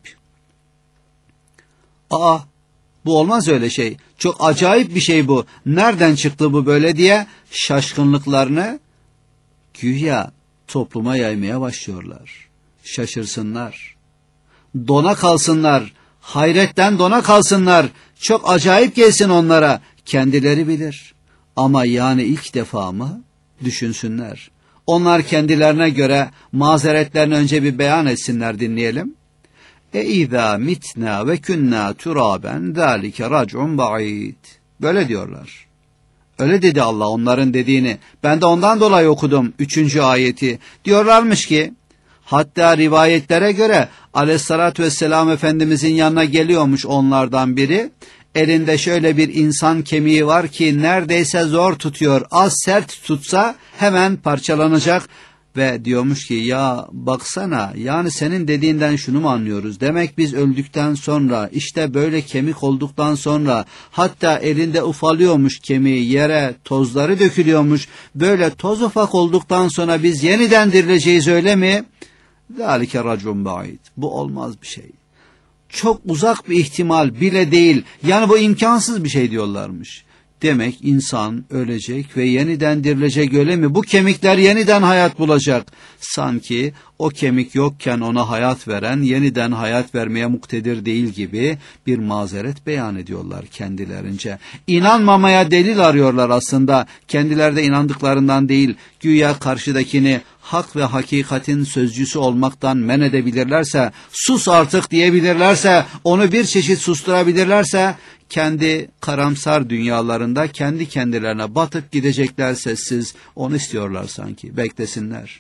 Bu olmaz öyle şey. Çok acayip bir şey bu. Nereden çıktı bu böyle diye şaşkınlıklarını güya topluma yaymaya başlıyorlar. Şaşırsınlar, dona kalsınlar, hayretten dona kalsınlar, çok acayip gelsin onlara, kendileri bilir. Ama yani ilk defa mı? Düşünsünler. Onlar kendilerine göre mazeretlerini önce bir beyan etsinler, dinleyelim. İzâ mitnâ ve künnâ turâben zâlike rac'un ba'id. Böyle diyorlar. Öyle dedi Allah onların dediğini. Ben de ondan dolayı okudum 3. ayeti. Diyorlarmış ki, hatta rivayetlere göre aleyhissalatü vesselam Efendimizin yanına geliyormuş onlardan biri. Elinde şöyle bir insan kemiği var ki neredeyse zor tutuyor. Az sert tutsa hemen parçalanacak. Ve diyormuş ki, ya baksana, yani senin dediğinden şunu mu anlıyoruz? Demek biz öldükten sonra, işte böyle kemik olduktan sonra, hatta elinde ufalıyormuş kemiği, yere tozları dökülüyormuş. Böyle toz ufak olduktan sonra biz yeniden dirileceğiz, öyle mi? ذَٰلِكَ رَجُمْ بَعِيدٍ. Bu olmaz bir şey. Çok uzak bir ihtimal bile değil. Yani bu imkansız bir şey diyorlarmış. Demek insan ölecek ve yeniden dirilecek, öyle mi? Bu kemikler yeniden hayat bulacak. Sanki o kemik yokken ona hayat veren yeniden hayat vermeye muktedir değil gibi bir mazeret beyan ediyorlar kendilerince. İnanmamaya delil arıyorlar aslında. Kendileri de inandıklarından değil, güya karşıdakini hak ve hakikatin sözcüsü olmaktan men edebilirlerse, sus artık diyebilirlerse, onu bir çeşit susturabilirlerse, kendi karamsar dünyalarında kendi kendilerine batıp gidecekler sessiz. Onu istiyorlar sanki. Beklesinler.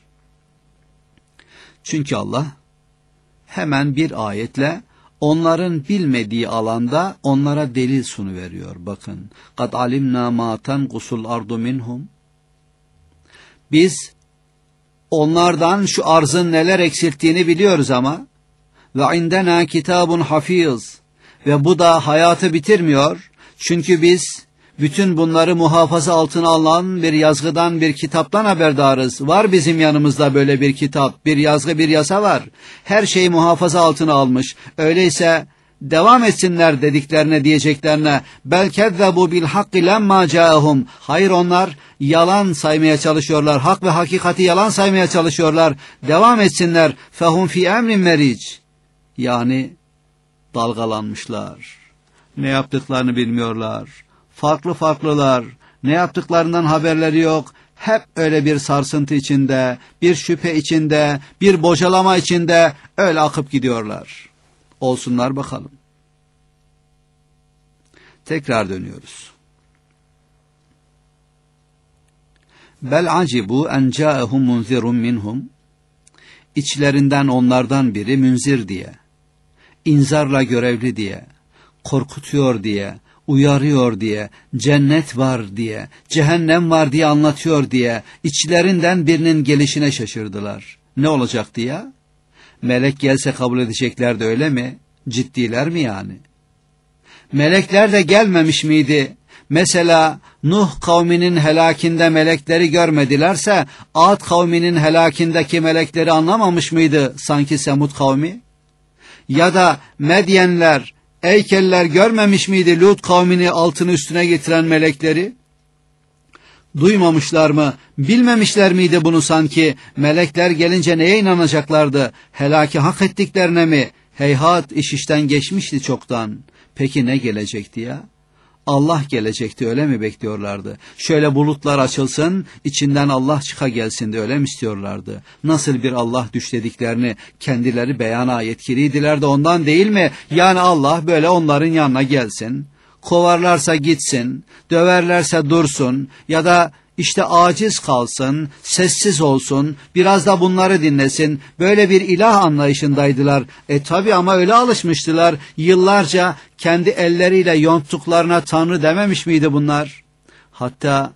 Çünkü Allah hemen bir ayetle onların bilmediği alanda onlara delil sunuveriyor. Bakın. قَدْ عَلِمْنَا مَا تَنْقُسُ الْأَرْضُ مِنْهُمْ. Biz onlardan şu arzın neler eksilttiğini biliyoruz ama ve indena kitabun hafiz. Ve bu da hayatı bitirmiyor. Çünkü biz bütün bunları muhafaza altına alan bir yazgıdan, bir kitaptan haberdarız. Var bizim yanımızda böyle bir kitap, bir yazgı, bir yasa var. Her şeyi muhafaza altına almış. Öyleyse devam etsinler dediklerine, diyeceklerine. Bel kezzebu bil hakki lemma caahum. Hayır, onlar yalan saymaya çalışıyorlar. Hak ve hakikati yalan saymaya çalışıyorlar. Devam etsinler. Fehum fi emrin meric. Yani dalgalanmışlar. Ne yaptıklarını bilmiyorlar. Farklılar. Ne yaptıklarından haberleri yok. Hep öyle bir sarsıntı içinde, bir şüphe içinde, bir bocalama içinde öyle akıp gidiyorlar. Olsunlar bakalım. Tekrar dönüyoruz. Bel acibu en ca'ehum munzirun minhum. İçlerinden onlardan biri münzir diye, inzarla görevli diye, korkutuyor diye, uyarıyor diye, cennet var diye, cehennem var diye anlatıyor diye, içlerinden birinin gelişine şaşırdılar. Ne olacaktı ya? Melek gelse kabul edecekler de öyle mi? Ciddiler mi yani? Melekler de gelmemiş miydi? Mesela Nuh kavminin helakinde melekleri görmedilerse, Ad kavminin helakindeki melekleri anlamamış mıydı sanki Semud kavmi? Ya da Medyenler, Eykeller görmemiş miydi Lut kavmini altını üstüne getiren melekleri? Duymamışlar mı, bilmemişler miydi bunu sanki? Melekler gelince neye inanacaklardı? Helaki hak ettiklerine mi? Heyhat, iş işten geçmişti çoktan. Peki ne gelecekti ya? Allah gelecekti, öyle mi bekliyorlardı? Şöyle bulutlar açılsın, içinden Allah çıka gelsin de öyle mi istiyorlardı? Nasıl bir Allah düşlediklerini kendileri beyana yetkiliydiler de ondan değil mi? Yani Allah böyle onların yanına gelsin, kovarlarsa gitsin, döverlerse dursun ya da İşte aciz kalsın, sessiz olsun, biraz da bunları dinlesin. Böyle bir ilah anlayışındaydılar. Tabi ama öyle alışmıştılar. Yıllarca kendi elleriyle yonttuklarına Tanrı dememiş miydi bunlar? Hatta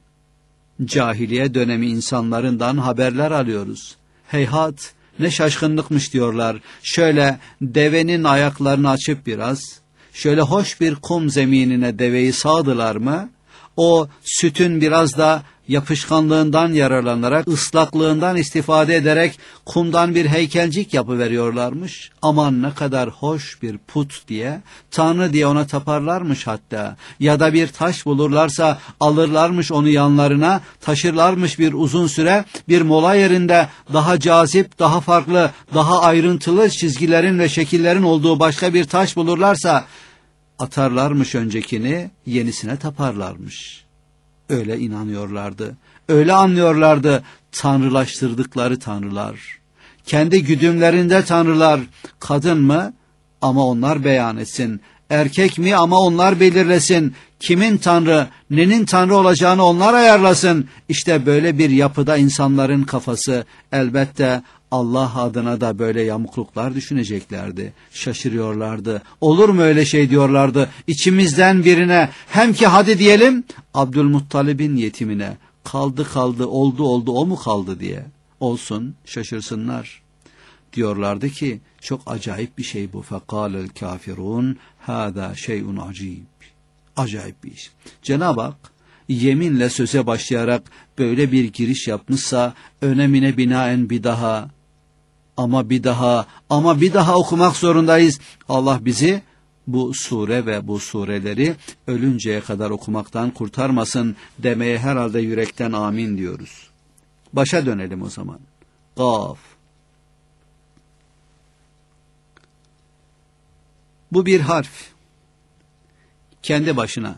cahiliye dönemi insanlarından haberler alıyoruz. Heyhat, ne şaşkınlıkmış diyorlar. Şöyle devenin ayaklarını açıp biraz, şöyle hoş bir kum zeminine deveyi sağdılar mı, o sütün biraz da yapışkanlığından yararlanarak, ıslaklığından istifade ederek kumdan bir heykelcik yapıveriyorlarmış. Aman ne kadar hoş bir put diye, Tanrı diye ona taparlarmış hatta. Ya da bir taş bulurlarsa alırlarmış onu yanlarına, taşırlarmış bir uzun süre, bir mola yerinde daha cazip, daha farklı, daha ayrıntılı çizgilerin ve şekillerin olduğu başka bir taş bulurlarsa, atarlarmış öncekini, yenisine taparlarmış. Öyle inanıyorlardı, öyle anlıyorlardı tanrılaştırdıkları tanrılar. Kendi güdümlerinde tanrılar, kadın mı? Ama onlar beyan etsin. Erkek mi? Ama onlar belirlesin. Kimin tanrı, nenin tanrı olacağını onlar ayarlasın. İşte böyle bir yapıda insanların kafası, elbette Allah adına da böyle yamukluklar düşüneceklerdi. Şaşırıyorlardı. Olur mu öyle şey diyorlardı. İçimizden birine hem ki hadi diyelim Abdülmuttalib'in yetimine kaldı oldu o mu kaldı diye. Olsun, şaşırsınlar. Diyorlardı ki çok acayip bir şey bu. Fekâlel kafirun hâzâ şey'un acîb. Acayip bir iş. Cenab-ı Hak yeminle söze başlayarak böyle bir giriş yapmışsa önemine binaen bir daha okumak zorundayız. Allah bizi bu sure ve bu sureleri ölünceye kadar okumaktan kurtarmasın demeye herhalde yürekten amin diyoruz. Başa dönelim o zaman. Kaf. Bu bir harf. Kendi başına.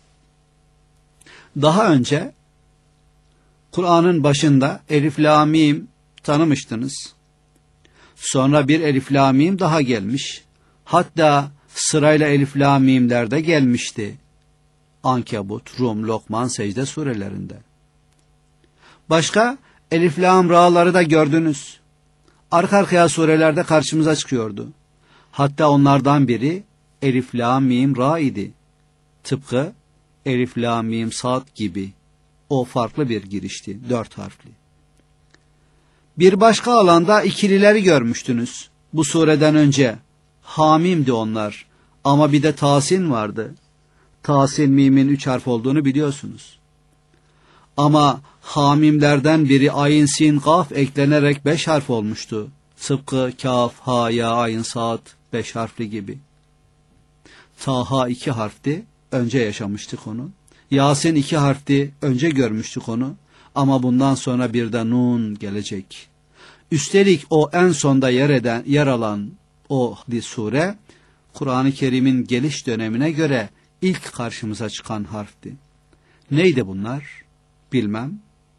Daha önce Kur'an'ın başında Elif La Mim tanımıştınız. Sonra bir Elif La Mim daha gelmiş. Hatta sırayla Elif La Mim'ler de gelmişti. Ankebut, Rum, Lokman, Secde surelerinde. Başka Elif Lam Ra'ları da gördünüz. Arka arkaya surelerde karşımıza çıkıyordu. Hatta onlardan biri Elif La Mim Ra idi. Tıpkı Elif La Mim Sad gibi. O farklı bir girişti, 4 harfli. Bir başka alanda ikilileri görmüştünüz. Bu sureden önce Hamim'di onlar. Ama bir de Tasin vardı. Tasin mimin 3 harf olduğunu biliyorsunuz. Ama Hamimlerden biri Ayn Sin Kaf eklenerek 5 harf olmuştu. Tıpkı Kaf, Ha, Ya, Ayn, Sad 5 harfli gibi. Taha 2 harfti. Önce yaşamıştık onu. Yasin 2 harfti. Önce görmüştük onu. Ama bundan sonra bir de Nun gelecek. Üstelik o en sonda yer alan o sure Kur'an-ı Kerim'in geliş dönemine göre ilk karşımıza çıkan harfti. Neydi bunlar? Bilmem.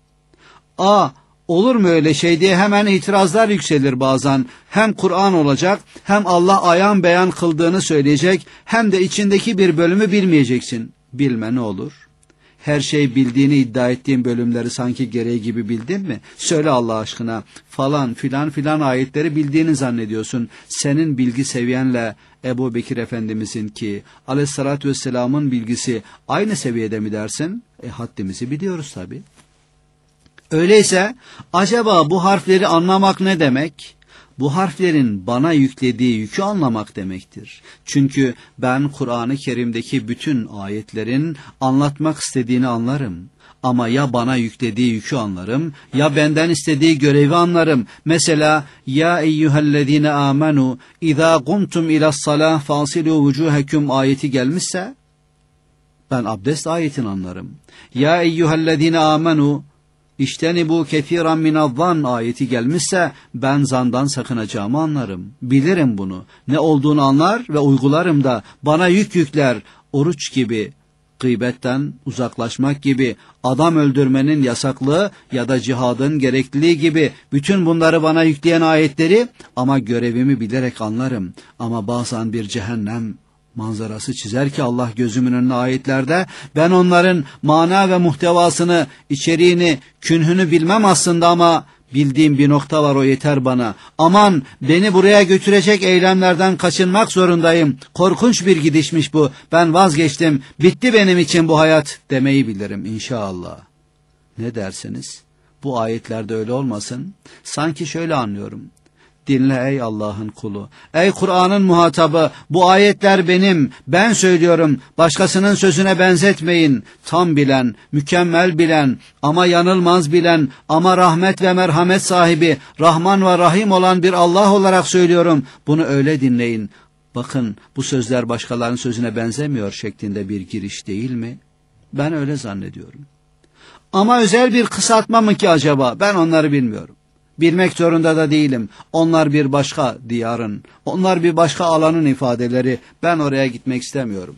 Olur mu öyle şey diye hemen itirazlar yükselir bazen. Hem Kur'an olacak, hem Allah ayan beyan kıldığını söyleyecek, hem de içindeki bir bölümü bilmeyeceksin. Bilme ne olur? Her şey bildiğini iddia ettiğin bölümleri sanki gereği gibi bildin mi? Söyle Allah aşkına, falan filan filan ayetleri bildiğini zannediyorsun. Senin bilgi seviyenle Ebu Bekir Efendimizin ki aleyhissalatü vesselamın bilgisi aynı seviyede mi dersin? Haddimizi biliyoruz tabii. Öyleyse acaba bu harfleri anlamak ne demek? Bu harflerin bana yüklediği yükü anlamak demektir. Çünkü ben Kur'an-ı Kerim'deki bütün ayetlerin anlatmak istediğini anlarım. Ama ya bana yüklediği yükü anlarım, ya benden istediği görevi anlarım. Mesela ya eyyühellezine amenu izâ kumtum ila's-salâh fâsilû vücûhekum ayeti gelmişse ben abdest ayetini anlarım. Ya eyyühellezine amenu İştenibu kethiran minadh-zann ayeti gelmişse ben zandan sakınacağımı anlarım. Bilirim bunu. Ne olduğunu anlar ve uygularım da bana yükler. Oruç gibi, gıybetten uzaklaşmak gibi, adam öldürmenin yasaklığı ya da cihadın gerekliliği gibi bütün bunları bana yükleyen ayetleri ama görevimi bilerek anlarım. Ama bazen bir cehennem manzarası çizer ki Allah gözümün önüne ayetlerde, ben onların mana ve muhtevasını, içeriğini, künhünü bilmem aslında ama bildiğim bir nokta var, o yeter bana. Aman beni buraya götürecek eylemlerden kaçınmak zorundayım. Korkunç bir gidişmiş bu. Ben vazgeçtim. Bitti benim için bu hayat demeyi bilirim inşallah. Ne dersiniz? Bu ayetlerde öyle olmasın. Sanki şöyle anlıyorum. Dinle ey Allah'ın kulu. Ey Kur'an'ın muhatabı, bu ayetler benim, ben söylüyorum. Başkasının sözüne benzetmeyin. Tam bilen, mükemmel bilen, ama yanılmaz bilen, ama rahmet ve merhamet sahibi, Rahman ve Rahim olan bir Allah olarak söylüyorum. Bunu öyle dinleyin. Bakın bu sözler başkalarının sözüne benzemiyor şeklinde bir giriş değil mi? Ben öyle zannediyorum. Ama özel bir kısaltma mı ki acaba? Ben onları bilmiyorum. Bilmek zorunda da değilim. Onlar bir başka diyarın, onlar bir başka alanın ifadeleri. Ben oraya gitmek istemiyorum.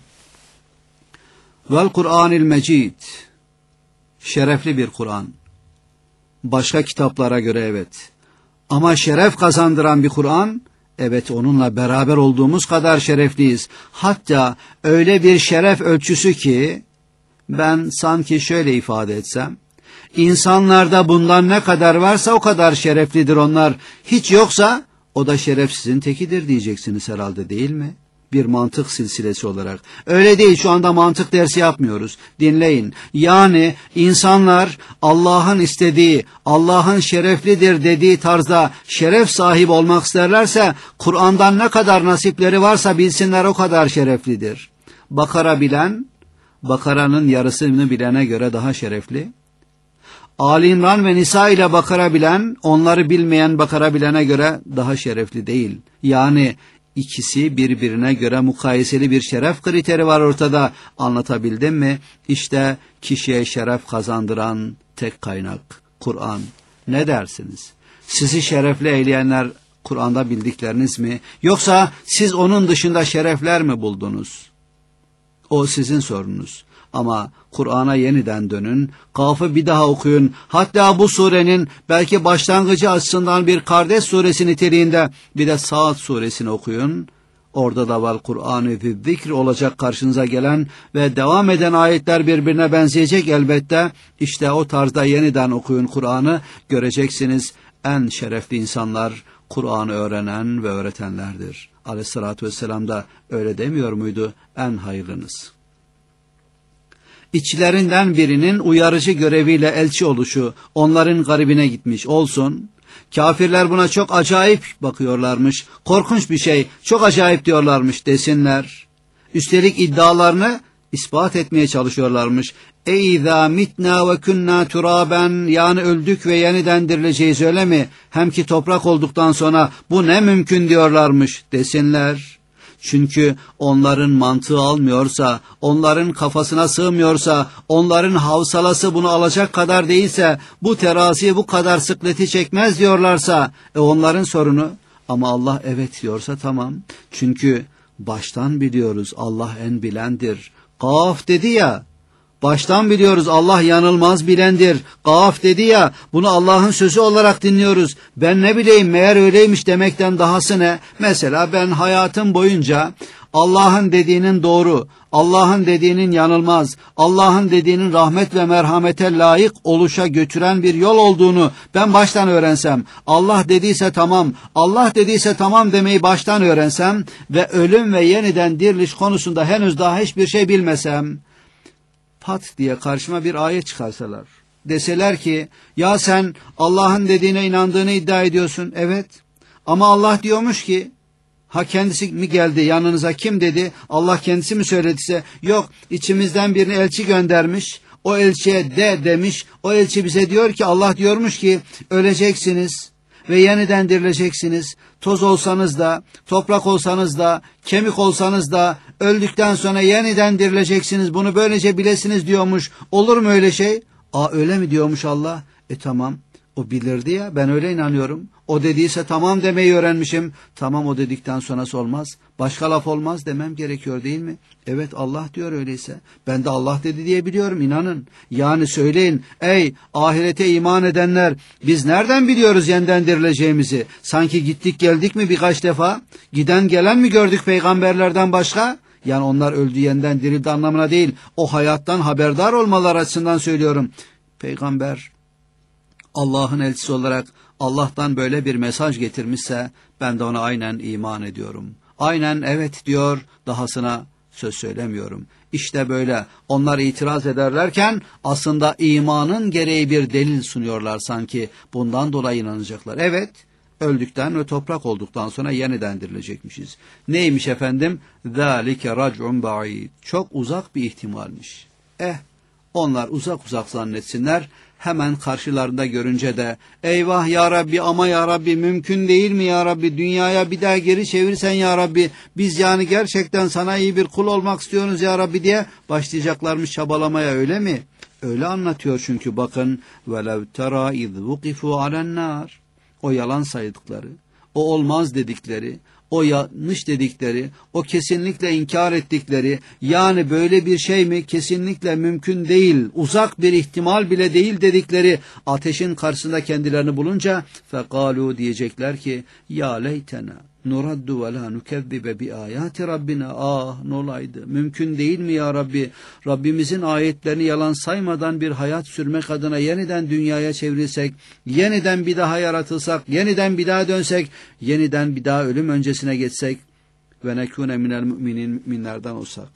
Vel Kur'anil Mecid. Şerefli bir Kur'an. Başka kitaplara göre evet. Ama şeref kazandıran bir Kur'an, evet, onunla beraber olduğumuz kadar şerefliyiz. Hatta öyle bir şeref ölçüsü ki, ben sanki şöyle ifade etsem, İnsanlarda bundan ne kadar varsa o kadar şereflidir onlar. Hiç yoksa o da şerefsizin tekidir diyeceksiniz herhalde, değil mi? Bir mantık silsilesi olarak. Öyle değil, şu anda mantık dersi yapmıyoruz. Dinleyin. Yani insanlar Allah'ın istediği, Allah'ın şereflidir dediği tarzda şeref sahibi olmak isterlerse Kur'an'dan ne kadar nasipleri varsa bilsinler o kadar şereflidir. Bakara bilen, Bakara'nın yarısını bilene göre daha şerefli. Ali İmran ve Nisa ile Bakara bilen, onları bilmeyen Bakara bilene göre daha şerefli değil. Yani ikisi birbirine göre mukayeseli bir şeref kriteri var ortada. Anlatabildim mi? İşte kişiye şeref kazandıran tek kaynak Kur'an. Ne dersiniz? Sizi şerefli eyleyenler Kur'an'da bildikleriniz mi? Yoksa siz onun dışında şerefler mi buldunuz? O sizin sorunuz. Ama Kur'an'a yeniden dönün, Kaf'ı bir daha okuyun. Hatta bu surenin belki başlangıcı açısından bir kardeş suresi niteliğinde bir de Saat suresini okuyun. Orada da vel Kur'an-ı zikr olacak karşınıza gelen ve devam eden ayetler birbirine benzeyecek elbette. İşte o tarzda yeniden okuyun Kur'an'ı, göreceksiniz en şerefli insanlar Kur'an'ı öğrenen ve öğretenlerdir. Aleyhissalatü vesselam da öyle demiyor muydu? En hayırlınız. İçlerinden birinin uyarıcı göreviyle elçi oluşu onların garibine gitmiş olsun. Kafirler buna çok acayip bakıyorlarmış. Korkunç bir şey, çok acayip diyorlarmış desinler. Üstelik iddialarını ispat etmeye çalışıyorlarmış. Eizâ mitnâ ve künnâ turâben, yani öldük ve yeniden dirileceğiz öyle mi? Hem ki toprak olduktan sonra bu ne mümkün diyorlarmış desinler. Çünkü onların mantığı almıyorsa, onların kafasına sığmıyorsa, onların havsalası bunu alacak kadar değilse, bu terazi bu kadar sıkleti çekmez diyorlarsa, onların sorunu. Ama Allah evet diyorsa tamam. Çünkü Baştan biliyoruz Allah en bilendir. Kaf dedi ya. Baştan biliyoruz Allah yanılmaz bilendir. Kaf dedi ya, bunu Allah'ın sözü olarak dinliyoruz. Ben ne bileyim meğer öyleymiş demekten dahası ne? Mesela ben hayatım boyunca Allah'ın dediğinin doğru, Allah'ın dediğinin yanılmaz, Allah'ın dediğinin rahmet ve merhamete layık oluşa götüren bir yol olduğunu ben baştan öğrensem, Allah dediyse tamam, Allah dediyse tamam demeyi baştan öğrensem ve ölüm ve yeniden diriliş konusunda henüz daha hiçbir şey bilmesem, pat diye karşıma bir ayet çıkarsalar, deseler ki ya sen Allah'ın dediğine inandığını iddia ediyorsun, evet, ama Allah diyormuş ki, ha kendisi mi geldi yanınıza, kim dedi, Allah kendisi mi söylediyse, yok içimizden birini elçi göndermiş, o elçiye de demiş, o elçi bize diyor ki Allah diyormuş ki öleceksiniz ve yeniden dirileceksiniz. Toz olsanız da, toprak olsanız da, kemik olsanız da öldükten sonra yeniden dirileceksiniz. Bunu böylece bilesiniz diyormuş. Olur mu öyle şey? Öyle mi diyormuş Allah? Tamam. O bilirdi ya, ben öyle inanıyorum. O dediyse tamam demeyi öğrenmişim. Tamam, o dedikten sonrası olmaz. Başka laf olmaz demem gerekiyor değil mi? Evet, Allah diyor öyleyse. Ben de Allah dedi diye biliyorum, inanın. Yani söyleyin, ey ahirete iman edenler, biz nereden biliyoruz yeniden dirileceğimizi? Sanki gittik geldik mi birkaç defa? Giden gelen mi gördük peygamberlerden başka? Yani onlar öldü yeniden dirildi anlamına değil. O hayattan haberdar olmaları açısından söylüyorum. Peygamber Allah'ın elçisi olarak Allah'tan böyle bir mesaj getirmişse ben de ona aynen iman ediyorum. Aynen evet diyor, dahasına söz söylemiyorum. İşte böyle onlar itiraz ederlerken aslında imanın gereği bir delil sunuyorlar sanki, bundan dolayı inanacaklar. Evet, öldükten ve toprak olduktan sonra yeniden dirilecekmişiz. Neymiş efendim? ذَٰلِكَ رَجْعٌ بَعِيدٌ. Çok uzak bir ihtimalmiş. Onlar uzak uzak zannetsinler. Hemen karşılarında görünce de eyvah ya Rabbi, ama ya Rabbi mümkün değil mi ya Rabbi, dünyaya bir daha geri çevirsen ya Rabbi, biz yani gerçekten sana iyi bir kul olmak istiyoruz ya Rabbi diye başlayacaklarmış çabalamaya, öyle mi? Öyle anlatıyor çünkü bakın. وَلَوْ تَرَى اِذْ وُقِفُوا عَلَى النَّارِ. O yalan saydıkları, o olmaz dedikleri, o yanlış dedikleri, o kesinlikle inkar ettikleri, yani böyle bir şey mi, kesinlikle mümkün değil, uzak bir ihtimal bile değil dedikleri ateşin karşısında kendilerini bulunca fekalu diyecekler ki ya leytena nuraddu ve la nukezzibe bi ayati rabbina. Ne olaydı, mümkün değil mi ya Rabbi, Rabbimizin ayetlerini yalan saymadan bir hayat sürmek adına yeniden dünyaya çevrilsek, yeniden bir daha yaratılsak, yeniden bir daha dönsek, yeniden bir daha ölüm öncesine geçsek ve nekune minel müminin, müminlerden olsak.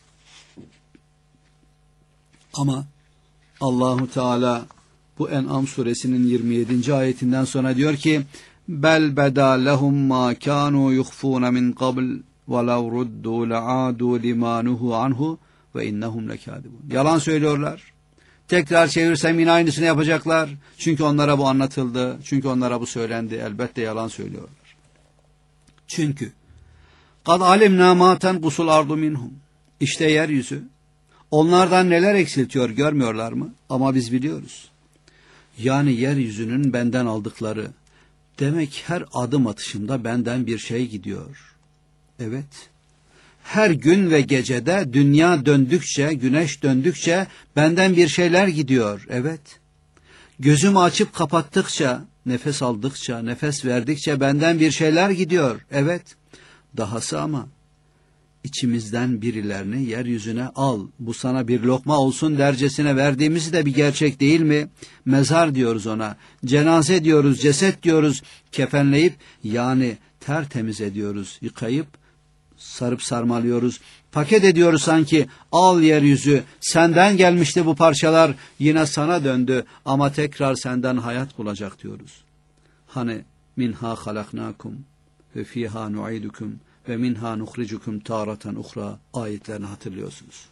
Ama Allahu Teala bu En'am suresinin 27. ayetinden sonra diyor ki bel beda lehum ma kanu yukhfuna min qabl ve lev ruddu la'adu lima nuhu anhu ve innahum lekadibun. Yalan söylüyorlar. Tekrar çevirsem yine aynısını yapacaklar. Çünkü onlara bu anlatıldı. Çünkü onlara bu söylendi. Elbette yalan söylüyorlar. Çünkü kad alimna ma tenqusul ardu minhum. İşte yeryüzü onlardan neler eksiltiyor görmüyorlar mı? Ama biz biliyoruz. Yani yeryüzünün benden aldıkları, demek her adım atışımda benden bir şey gidiyor. Evet. Her gün ve gecede dünya döndükçe, güneş döndükçe benden bir şeyler gidiyor. Evet. Gözümü açıp kapattıkça, nefes aldıkça, nefes verdikçe benden bir şeyler gidiyor. Evet. Dahası ama içimizden birilerini yeryüzüne al, bu sana bir lokma olsun dercesine verdiğimiz de bir gerçek değil mi? Mezar diyoruz ona, cenaze diyoruz, ceset diyoruz, kefenleyip yani tertemiz ediyoruz, yıkayıp sarıp sarmalıyoruz, paket ediyoruz sanki, al yeryüzü, senden gelmişti bu parçalar, yine sana döndü ama tekrar senden hayat bulacak diyoruz. Hani minha halaknakum ve fiha nu'idukum ve minha nukhrijukum taratan ukhra ayetlerini hatırlıyorsunuz.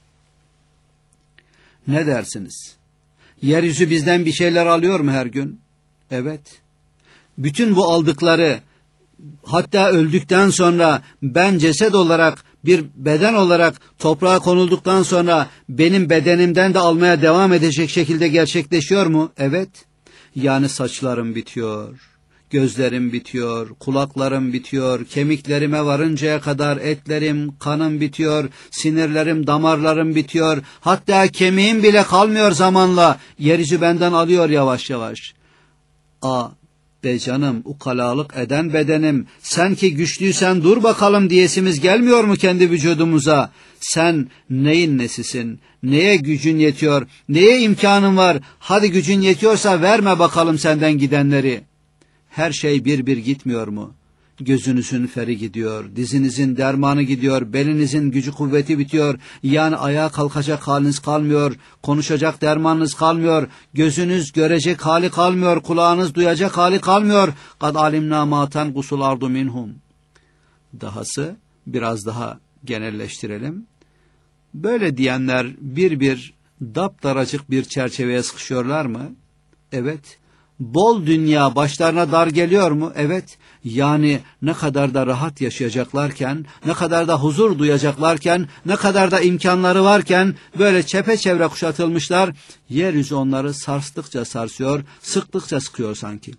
Ne dersiniz? Yeryüzü bizden bir şeyler alıyor mu her gün? Evet. Bütün bu aldıkları, hatta öldükten sonra ben ceset olarak, bir beden olarak toprağa konulduktan sonra benim bedenimden de almaya devam edecek şekilde gerçekleşiyor mu? Evet. Yani saçlarım bitiyor, Gözlerim bitiyor, kulaklarım bitiyor, kemiklerime varıncaya kadar etlerim, kanım bitiyor, sinirlerim, damarlarım bitiyor. Hatta kemiğim bile kalmıyor zamanla. Yeryüzü benden alıyor yavaş yavaş. Be canım, ukalalık eden bedenim, sen ki güçlüysen dur bakalım diyesimiz gelmiyor mu kendi vücudumuza? Sen neyin nesisin? Neye gücün yetiyor? Neye imkanın var? Hadi gücün yetiyorsa verme bakalım senden gidenleri. Her şey bir bir gitmiyor mu? Gözünüzün feri gidiyor, dizinizin dermanı gidiyor, belinizin gücü kuvveti bitiyor, yani ayağa kalkacak haliniz kalmıyor, konuşacak dermanınız kalmıyor, gözünüz görecek hali kalmıyor, kulağınız duyacak hali kalmıyor. Kad alimna ma tanqusul ardu minhum. Dahası biraz daha genelleştirelim. Böyle diyenler bir daptaracık bir çerçeveye sıkışıyorlar mı? Evet. Bol dünya başlarına dar geliyor mu? Evet. Yani ne kadar da rahat yaşayacaklarken, ne kadar da huzur duyacaklarken, ne kadar da imkanları varken böyle çepeçevre kuşatılmışlar. Yeryüzü onları sarstıkça sarsıyor, sıktıkça sıkıyor sanki.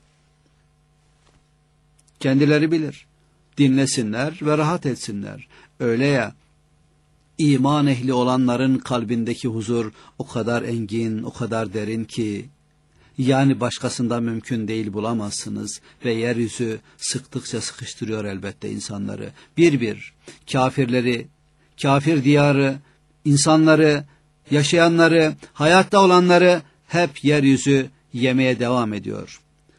Kendileri bilir. Dinlesinler ve rahat etsinler. Öyle ya, iman ehli olanların kalbindeki huzur o kadar engin, o kadar derin ki, yani başkasında mümkün değil, bulamazsınız ve yeryüzü sıktıkça sıkıştırıyor elbette insanları. Bir kafirleri, kafir diyarı, insanları, yaşayanları, hayatta olanları hep yeryüzü yemeye devam ediyor.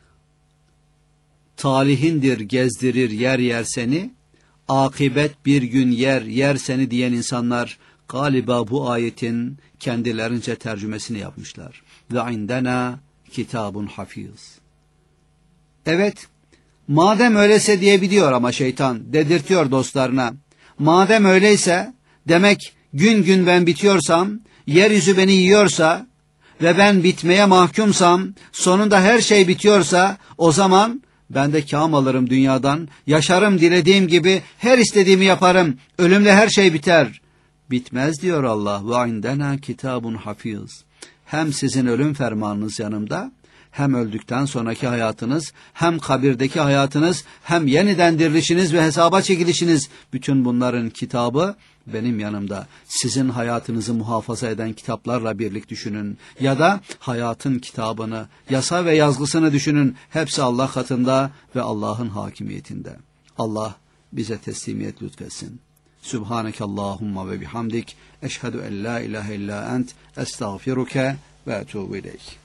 Talihindir gezdirir yer yer seni, akibet bir gün yer seni diyen insanlar galiba bu ayetin kendilerince tercümesini yapmışlar. Ve indena kitabun hafiz. Evet, madem öyleyse diyebiliyor ama şeytan dedirtiyor dostlarına. Madem öyleyse, demek gün gün ben bitiyorsam, yeryüzü beni yiyorsa ve ben bitmeye mahkumsam, sonunda her şey bitiyorsa, o zaman ben de kâm alırım dünyadan, yaşarım dilediğim gibi, her istediğimi yaparım, ölümle her şey biter. Bitmez diyor Allah. Ve indena kitabun hafiz. Hem sizin ölüm fermanınız yanımda, hem öldükten sonraki hayatınız, hem kabirdeki hayatınız, hem yeniden dirilişiniz ve hesaba çekilişiniz, bütün bunların kitabı benim yanımda. Sizin hayatınızı muhafaza eden kitaplarla birlik düşünün. Ya da hayatın kitabını, yasa ve yazgısını düşünün. Hepsi Allah katında ve Allah'ın hakimiyetinde. Allah bize teslimiyet lütfetsin. Subhaneke Allahumma ve bihamdik. Eşhedü en la ilahe illa ent. Estağfiruke ve etûbü ileyk.